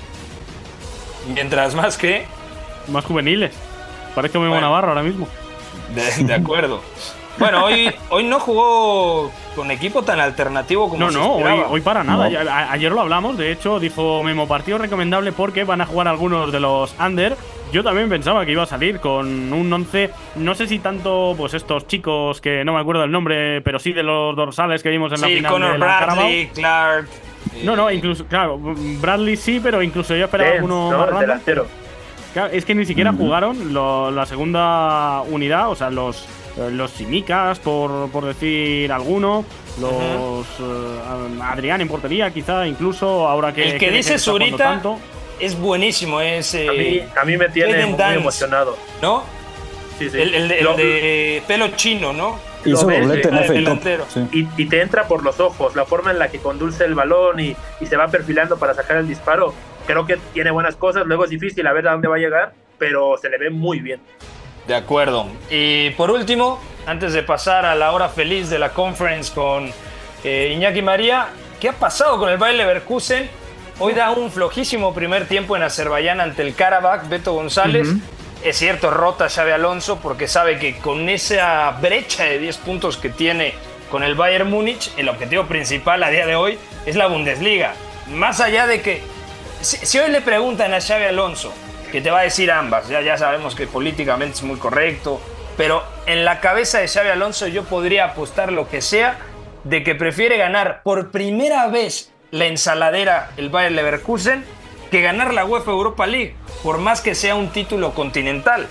[SPEAKER 4] Mientras más que...
[SPEAKER 9] Más juveniles. Parece muy
[SPEAKER 4] bueno,
[SPEAKER 9] Navarro ahora mismo.
[SPEAKER 4] De, de acuerdo. Bueno, hoy, hoy no jugó con equipo tan alternativo como
[SPEAKER 9] no,
[SPEAKER 4] se
[SPEAKER 9] no,
[SPEAKER 4] esperaba.
[SPEAKER 9] hoy, hoy para nada.
[SPEAKER 7] No.
[SPEAKER 9] A, ayer lo hablamos, de hecho, dijo Memo, partido recomendable porque van a jugar algunos de los under. Yo también pensaba que iba a salir con un once, no sé si tanto pues estos chicos que no me acuerdo el nombre, pero sí de los dorsales que vimos en
[SPEAKER 4] sí,
[SPEAKER 9] la final
[SPEAKER 4] Conor
[SPEAKER 9] de la
[SPEAKER 4] Bradley, Clark.
[SPEAKER 9] No, no, incluso, claro, Bradley sí, pero incluso yo esperaba
[SPEAKER 5] Dance,
[SPEAKER 9] alguno
[SPEAKER 5] ¿no?
[SPEAKER 9] más
[SPEAKER 5] El
[SPEAKER 9] random.
[SPEAKER 5] delantero.
[SPEAKER 9] Claro, es que ni siquiera
[SPEAKER 7] Uh-huh.
[SPEAKER 9] jugaron lo, la segunda unidad, o sea, los los Simicas, por, por decir alguno, los uh-huh. uh, Adrián en portería, quizá, incluso ahora que...
[SPEAKER 4] El que,
[SPEAKER 9] que
[SPEAKER 4] dice
[SPEAKER 9] está jugando
[SPEAKER 4] Zurita,
[SPEAKER 9] tanto.
[SPEAKER 4] es buenísimo. Es, eh,
[SPEAKER 5] a, mí, a mí me tiene muy
[SPEAKER 4] Dance,
[SPEAKER 5] emocionado.
[SPEAKER 4] ¿no?
[SPEAKER 5] Sí, sí.
[SPEAKER 4] El, el, de,
[SPEAKER 5] Lo,
[SPEAKER 4] el de pelo chino, ¿no?
[SPEAKER 7] Hizo
[SPEAKER 5] ves,
[SPEAKER 7] doblete en F A Cup.
[SPEAKER 4] Sí.
[SPEAKER 5] Y, y te entra por los ojos, la forma en la que conduce el balón y, y se va perfilando para sacar el disparo. Creo que tiene buenas cosas, luego es difícil a ver a dónde va a llegar, pero se le ve muy bien.
[SPEAKER 4] De acuerdo. Y por último, antes de pasar a la hora feliz de la conference con eh, Iñaki María, ¿qué ha pasado con el Bayer Leverkusen? Hoy da un flojísimo primer tiempo en Azerbaiyán ante el Karabakh, Beto González. Uh-huh. Es cierto, rota Xabi Alonso porque sabe que con esa brecha de diez puntos que tiene con el Bayern Múnich, el objetivo principal a día de hoy es la Bundesliga. Más allá de que, si, si hoy le preguntan a Xabi Alonso, que te va a decir ambas, ya, ya sabemos que políticamente es muy correcto, pero en la cabeza de Xabi Alonso yo podría apostar lo que sea de que prefiere ganar por primera vez la ensaladera el Bayer Leverkusen que ganar la UEFA Europa League, por más que sea un título continental.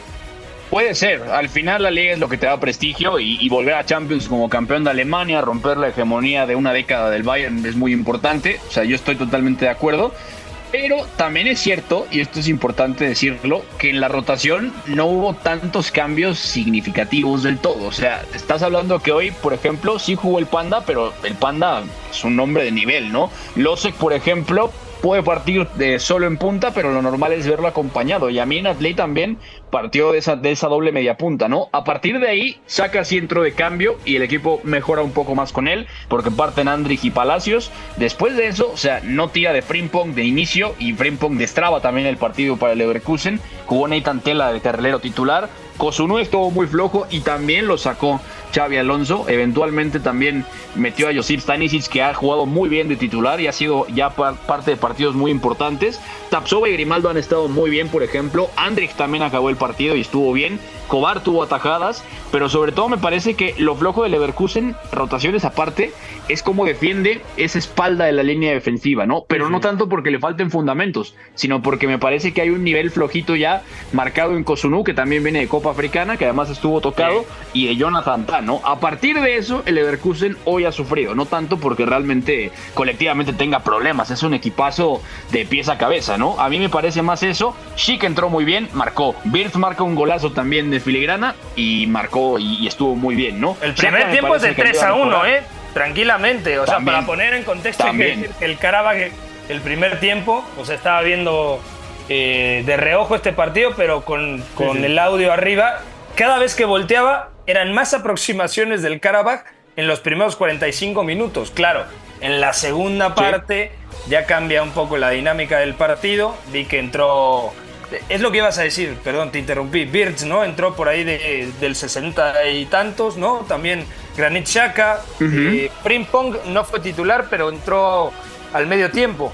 [SPEAKER 6] Puede ser, al final la liga es lo que te da prestigio y, y volver a Champions como campeón de Alemania, romper la hegemonía de una década del Bayern es muy importante, o sea, yo estoy totalmente de acuerdo, pero también es cierto, y esto es importante decirlo, que en la rotación no hubo tantos cambios significativos del todo, o sea, estás hablando que hoy, por ejemplo, sí jugó el Panda, pero el Panda es un hombre de nivel, ¿no? Losek, por ejemplo, puede partir de solo en punta, pero lo normal es verlo acompañado. Y a mí en Atley también partió de esa, de esa doble media punta, ¿no? A partir de ahí, saca sí entró de cambio y el equipo mejora un poco más con él, porque parten Andrich y Palacios. Después de eso, o sea, no tira de Frimpong de inicio y Frimpong destraba también el partido para el Leverkusen. Jugó Nathan Tella de carrilero titular. Cosunú estuvo muy flojo y también lo sacó Xabi Alonso. Eventualmente también metió a Josip Stanisic, que ha jugado muy bien de titular y ha sido ya par- parte de partidos muy importantes. Tapsova y Grimaldo han estado muy bien, por ejemplo. Andrich también acabó el partido y estuvo bien. Kovar tuvo atajadas, pero sobre todo me parece que lo flojo de Leverkusen, rotaciones aparte, es como defiende esa espalda de la línea defensiva, ¿no? Pero uh-huh. no tanto porque le falten fundamentos, sino porque me parece que hay un nivel flojito ya marcado en Cosunú, que también viene de Copa Africana, que además estuvo tocado, sí. y de Jonathan Tah, ¿no? A partir de eso, el Leverkusen hoy ha sufrido, no tanto porque realmente colectivamente tenga problemas, es un equipazo de pies a cabeza, ¿no? A mí me parece más eso. Schick entró muy bien, marcó. Wirtz marca un golazo también de filigrana y marcó y, y estuvo muy bien, ¿no?
[SPEAKER 4] El primer Saka tiempo es de tres a uno, ¿eh? Tranquilamente, o también, sea, para poner en contexto hay que decir que el Karabakh, el primer tiempo, o sea, estaba viendo eh, de reojo este partido, pero con, con sí, sí. el audio arriba, cada vez que volteaba eran más aproximaciones del Karabakh en los primeros cuarenta y cinco minutos. Claro, en la segunda parte sí. ya cambia un poco la dinámica del partido, vi que entró... Es lo que ibas a decir, perdón, te interrumpí. Wirtz, ¿no? Entró por ahí de, del sesenta y tantos, ¿no? También Granit Xhaka. Uh-huh. eh, Frimpong no fue titular, pero entró al medio tiempo.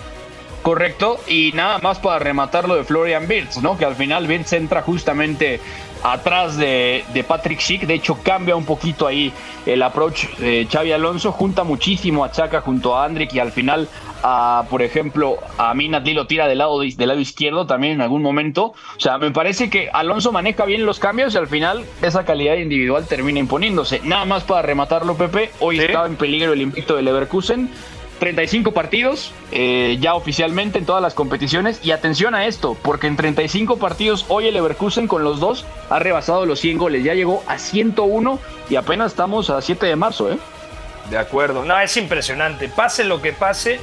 [SPEAKER 6] Correcto, y nada más para rematar lo de Florian Wirtz, ¿no? Que al final Wirtz entra justamente atrás de, de Patrick Schick. De hecho, cambia un poquito ahí el approach de Xabi Alonso. Junta muchísimo a Xhaka junto a Andrich y al final... A, por ejemplo, a Minatli lo tira del lado, del lado izquierdo también en algún momento. O sea, me parece que Alonso maneja bien los cambios y al final esa calidad individual termina imponiéndose. Nada más para rematarlo, Pepe. Hoy ¿Sí? estaba en peligro el invicto de Leverkusen. treinta y cinco partidos eh, ya oficialmente en todas las competiciones. Y atención a esto, porque en treinta y cinco partidos hoy el Leverkusen con los dos ha rebasado los cien goles. Ya llegó a ciento uno y apenas estamos a siete de marzo, ¿eh?
[SPEAKER 4] De acuerdo. No, es impresionante. Pase lo que pase...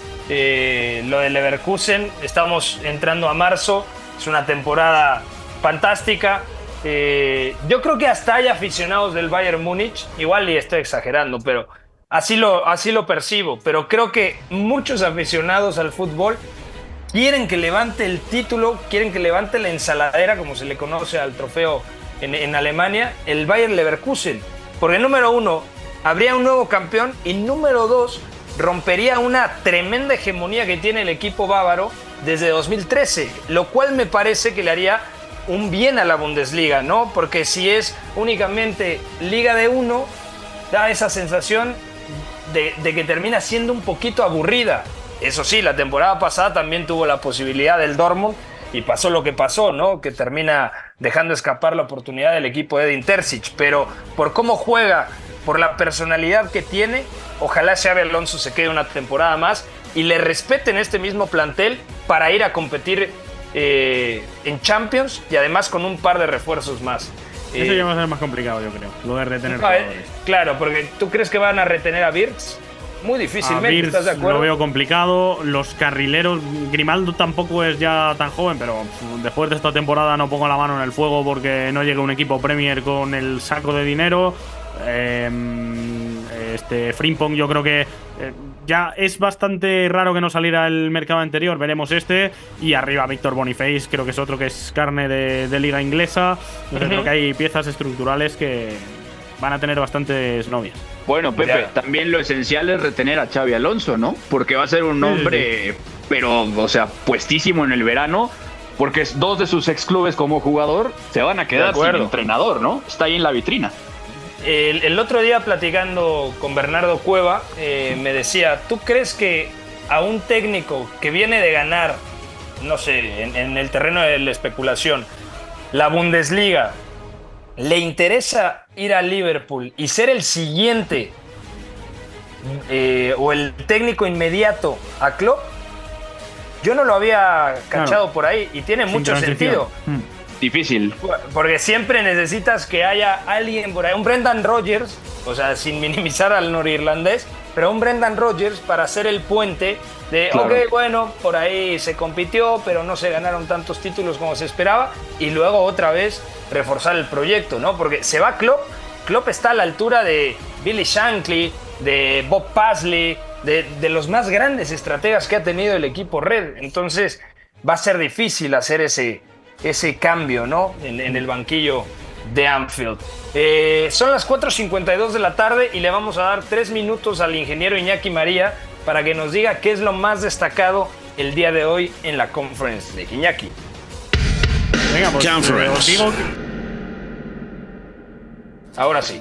[SPEAKER 4] Eh, lo de Leverkusen, estamos entrando a marzo, es una temporada fantástica. Eh, yo creo que hasta hay aficionados del Bayern Múnich, igual y estoy exagerando, pero así lo, así lo percibo. Pero creo que muchos aficionados al fútbol quieren que levante el título, quieren que levante la ensaladera, como se le conoce al trofeo en, en Alemania, el Bayern Leverkusen. Porque número uno, habría un nuevo campeón y número dos, rompería una tremenda hegemonía que tiene el equipo bávaro desde dos mil trece, lo cual me parece que le haría un bien a la Bundesliga, ¿no? Porque si es únicamente Liga de uno, da esa sensación de, de que termina siendo un poquito aburrida. Eso sí, la temporada pasada también tuvo la posibilidad del Dortmund y pasó lo que pasó, ¿no? Que termina dejando escapar la oportunidad del equipo de Edin Terzic, pero por cómo juega, por la personalidad que tiene, ojalá Xabi Alonso se quede una temporada más y le respeten este mismo plantel para ir a competir eh, en Champions y además con un par de refuerzos más.
[SPEAKER 9] Eso
[SPEAKER 4] eh,
[SPEAKER 9] ya va a ser más complicado, yo creo, lo de retener
[SPEAKER 4] a ver,
[SPEAKER 9] jugadores.
[SPEAKER 4] Claro, porque ¿tú crees que van a retener a Wirtz? Muy difícilmente,
[SPEAKER 9] A Wirtz
[SPEAKER 4] ¿estás de acuerdo?
[SPEAKER 9] lo veo complicado. Los carrileros, Grimaldo tampoco es ya tan joven, pero después de esta temporada no pongo la mano en el fuego porque no llega un equipo Premier con el saco de dinero. Eh, este Frimpong yo creo que eh, ya es bastante raro que no saliera el mercado anterior. Veremos este. Y arriba Víctor Boniface, creo que es otro que es carne de, de liga inglesa. Entonces, uh-huh. creo que hay piezas estructurales que van a tener bastantes novias.
[SPEAKER 6] Bueno, Pepe, también lo esencial es retener a Xabi Alonso, ¿no? Porque va a ser un hombre, sí, sí. pero, o sea, puestísimo en el verano, porque dos de sus ex clubes como jugador se van a quedar sin entrenador, ¿no? Está ahí en la vitrina.
[SPEAKER 4] El, el otro día platicando con Bernardo Cueva, eh, me decía, ¿tú crees que a un técnico que viene de ganar, no sé, en, en el terreno de la especulación, la Bundesliga, le interesa ir a Liverpool y ser el siguiente eh, o el técnico inmediato a Klopp? Yo no lo había cachado, claro, por ahí y tiene Sin mucho sentido.
[SPEAKER 6] Hmm. Difícil.
[SPEAKER 4] Porque siempre necesitas que haya alguien por ahí, un Brendan Rodgers, o sea, sin minimizar al norirlandés, pero un Brendan Rodgers para hacer el puente de, claro, ok, bueno, por ahí se compitió, pero no se ganaron tantos títulos como se esperaba, y luego otra vez reforzar el proyecto, ¿no? Porque se va Klopp, Klopp está a la altura de Billy Shankly, de Bob Paisley, de, de los más grandes estrategas que ha tenido el equipo Red. Entonces va a ser difícil hacer ese, ese cambio, ¿no? En, en el banquillo de Anfield. Eh, son las cuatro cincuenta y dos de la tarde y le vamos a dar tres minutos al ingeniero Iñaki María para que nos diga qué es lo más destacado el día de hoy en la Conference League. Iñaki.
[SPEAKER 9] Venga, pues,
[SPEAKER 1] Conference.
[SPEAKER 9] Digo que...
[SPEAKER 4] Ahora sí.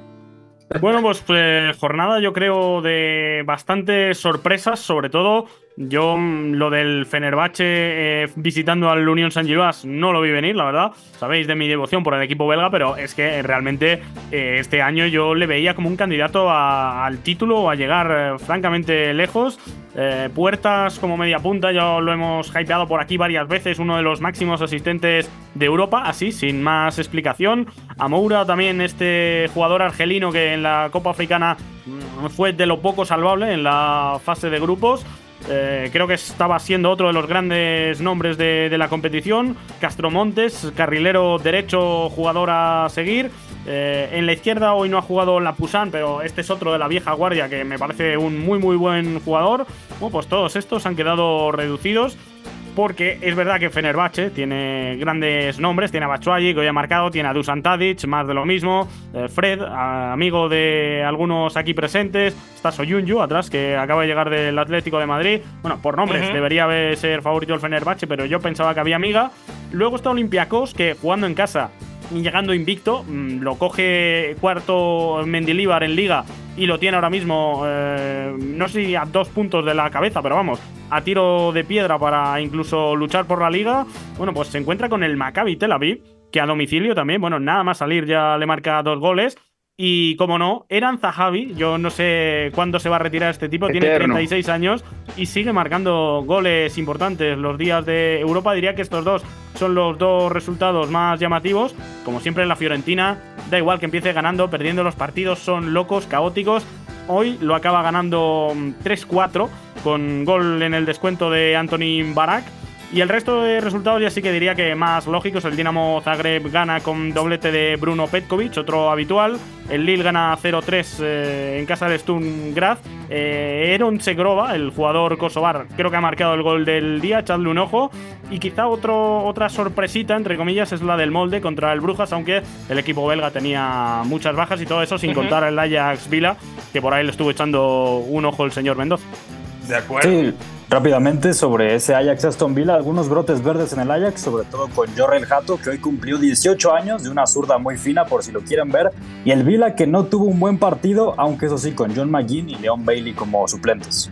[SPEAKER 9] Bueno, pues eh, jornada yo creo de bastantes sorpresas, sobre todo yo lo del Fenerbahce eh, visitando al Unión Saint-Gilloise no lo vi venir, la verdad. Sabéis de mi devoción por el equipo belga, pero es que realmente eh, este año yo le veía como un candidato a, al título o a llegar eh, francamente lejos. Eh, Puertas como media punta, ya lo hemos hypeado por aquí varias veces, uno de los máximos asistentes de Europa, así, sin más explicación. Amoura también, este jugador argelino que en la Copa Africana fue de lo poco salvable en la fase de grupos. Eh, creo que estaba siendo otro de los grandes nombres de, de la competición. Castro Montes, carrilero derecho, jugador a seguir. Eh, en la izquierda hoy no ha jugado Lapoussin, pero este es otro de la vieja guardia que me parece un muy muy buen jugador. Bueno, pues todos estos han quedado reducidos, porque es verdad que Fenerbahce tiene grandes nombres, tiene a Batshuayi, que hoy ha marcado, tiene a Dusan Tadic, más de lo mismo, eh, Fred, amigo de algunos aquí presentes, está Soyuncu atrás, que acaba de llegar del Atlético de Madrid. Bueno, por nombres uh-huh. debería ser favorito el Fenerbahce, pero yo pensaba que había miga. Luego está Olympiacos, que jugando en casa y llegando invicto, lo coge cuarto Mendilibar en Liga y lo tiene ahora mismo, eh, no sé si a dos puntos de la cabeza, pero vamos, a tiro de piedra para incluso luchar por la Liga. Bueno, pues se encuentra con el Maccabi Tel Aviv, que a domicilio también, bueno, nada más salir ya le marca dos goles. Y como no, Eran Zahavi, yo no sé cuándo se va a retirar este tipo,
[SPEAKER 6] Eterno.
[SPEAKER 9] Tiene treinta y seis años y sigue marcando goles importantes los días de Europa. Diría que estos dos son los dos resultados más llamativos. Como siempre en la Fiorentina, da igual que empiece ganando, perdiendo, los partidos son locos, caóticos. Hoy lo acaba ganando tres cuatro con gol en el descuento de Anthony Barak. Y el resto de resultados ya sí que diría que más lógicos. El Dinamo Zagreb gana con doblete de Bruno Petkovic, otro habitual. El Lille gana cero tres eh, en casa de Sturm Graz. Eh, Eron Segrova, el jugador kosovar, creo que ha marcado el gol del día, echadle un ojo. Y quizá otro, otra sorpresita, entre comillas, es la del Molde contra el Brujas, aunque el equipo belga tenía muchas bajas y todo eso, sin uh-huh. contar el Ajax Vila, que por ahí le estuvo echando un ojo el señor Mendoza.
[SPEAKER 4] De acuerdo.
[SPEAKER 7] Sí. Rápidamente sobre ese Ajax Aston Villa, algunos brotes verdes en el Ajax, sobre todo con Jorrel Hato, que hoy cumplió dieciocho años, de una zurda muy fina por si lo quieren ver, y el Villa que no tuvo un buen partido, aunque eso sí, con John McGinn y Leon Bailey como suplentes.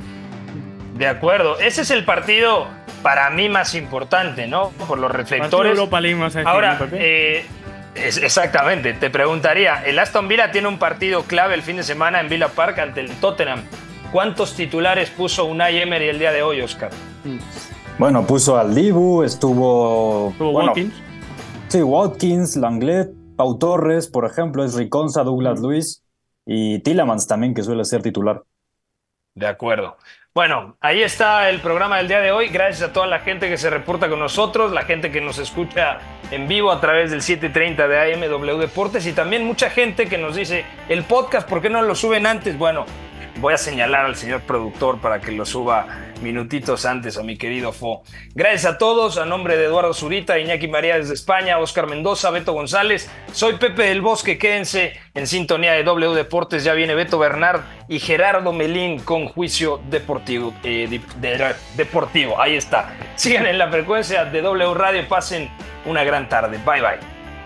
[SPEAKER 4] De acuerdo, ese es el partido para mí más importante, ¿no? Por los reflectores.
[SPEAKER 9] Europa League más decir,
[SPEAKER 4] Ahora,
[SPEAKER 9] ¿no,
[SPEAKER 4] eh, es, exactamente, te preguntaría, el Aston Villa tiene un partido clave el fin de semana en Villa Park ante el Tottenham. ¿Cuántos titulares puso Unai Emery el día de hoy, Oscar?
[SPEAKER 7] Bueno, puso al Dibu, estuvo...
[SPEAKER 9] Estuvo
[SPEAKER 7] bueno,
[SPEAKER 9] Watkins.
[SPEAKER 7] Sí, Watkins, Langlet, Pau Torres, por ejemplo, es Riconza, Douglas Luiz y Tielemans también, que suele ser titular.
[SPEAKER 4] De acuerdo. Bueno, ahí está el programa del día de hoy. Gracias a toda la gente que se reporta con nosotros, la gente que nos escucha en vivo a través del siete treinta de A M W Deportes y también mucha gente que nos dice, el podcast, ¿por qué no lo suben antes? Bueno, voy a señalar al señor productor para que lo suba minutitos antes a mi querido Fo. Gracias a todos, a nombre de Eduardo Zurita, Iñaki María desde España, Oscar Mendoza, Beto González, soy Pepe del Bosque, quédense en sintonía de W Deportes, ya viene Beto Bernard y Gerardo Melín con Juicio Deportivo, eh, de, de, deportivo, ahí está. Sigan en la frecuencia de W Radio, pasen una gran tarde, bye bye.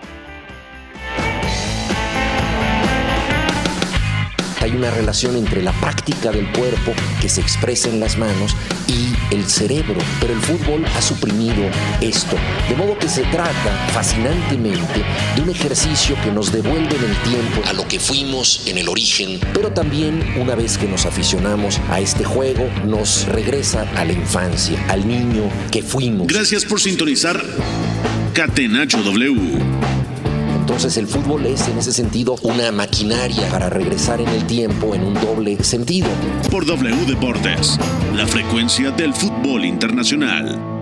[SPEAKER 11] Hay una relación entre la práctica del cuerpo que se expresa en las manos y el cerebro, pero el fútbol ha suprimido esto, de modo que se trata fascinantemente de un ejercicio que nos devuelve en el tiempo a lo que fuimos en el origen, pero también una vez que nos aficionamos a este juego nos regresa a la infancia, al niño que fuimos.
[SPEAKER 1] Gracias por sintonizar Catenacho W.
[SPEAKER 11] Entonces el fútbol es en ese sentido una maquinaria para regresar en el tiempo en un doble sentido.
[SPEAKER 1] Por W Deportes, la frecuencia del fútbol internacional.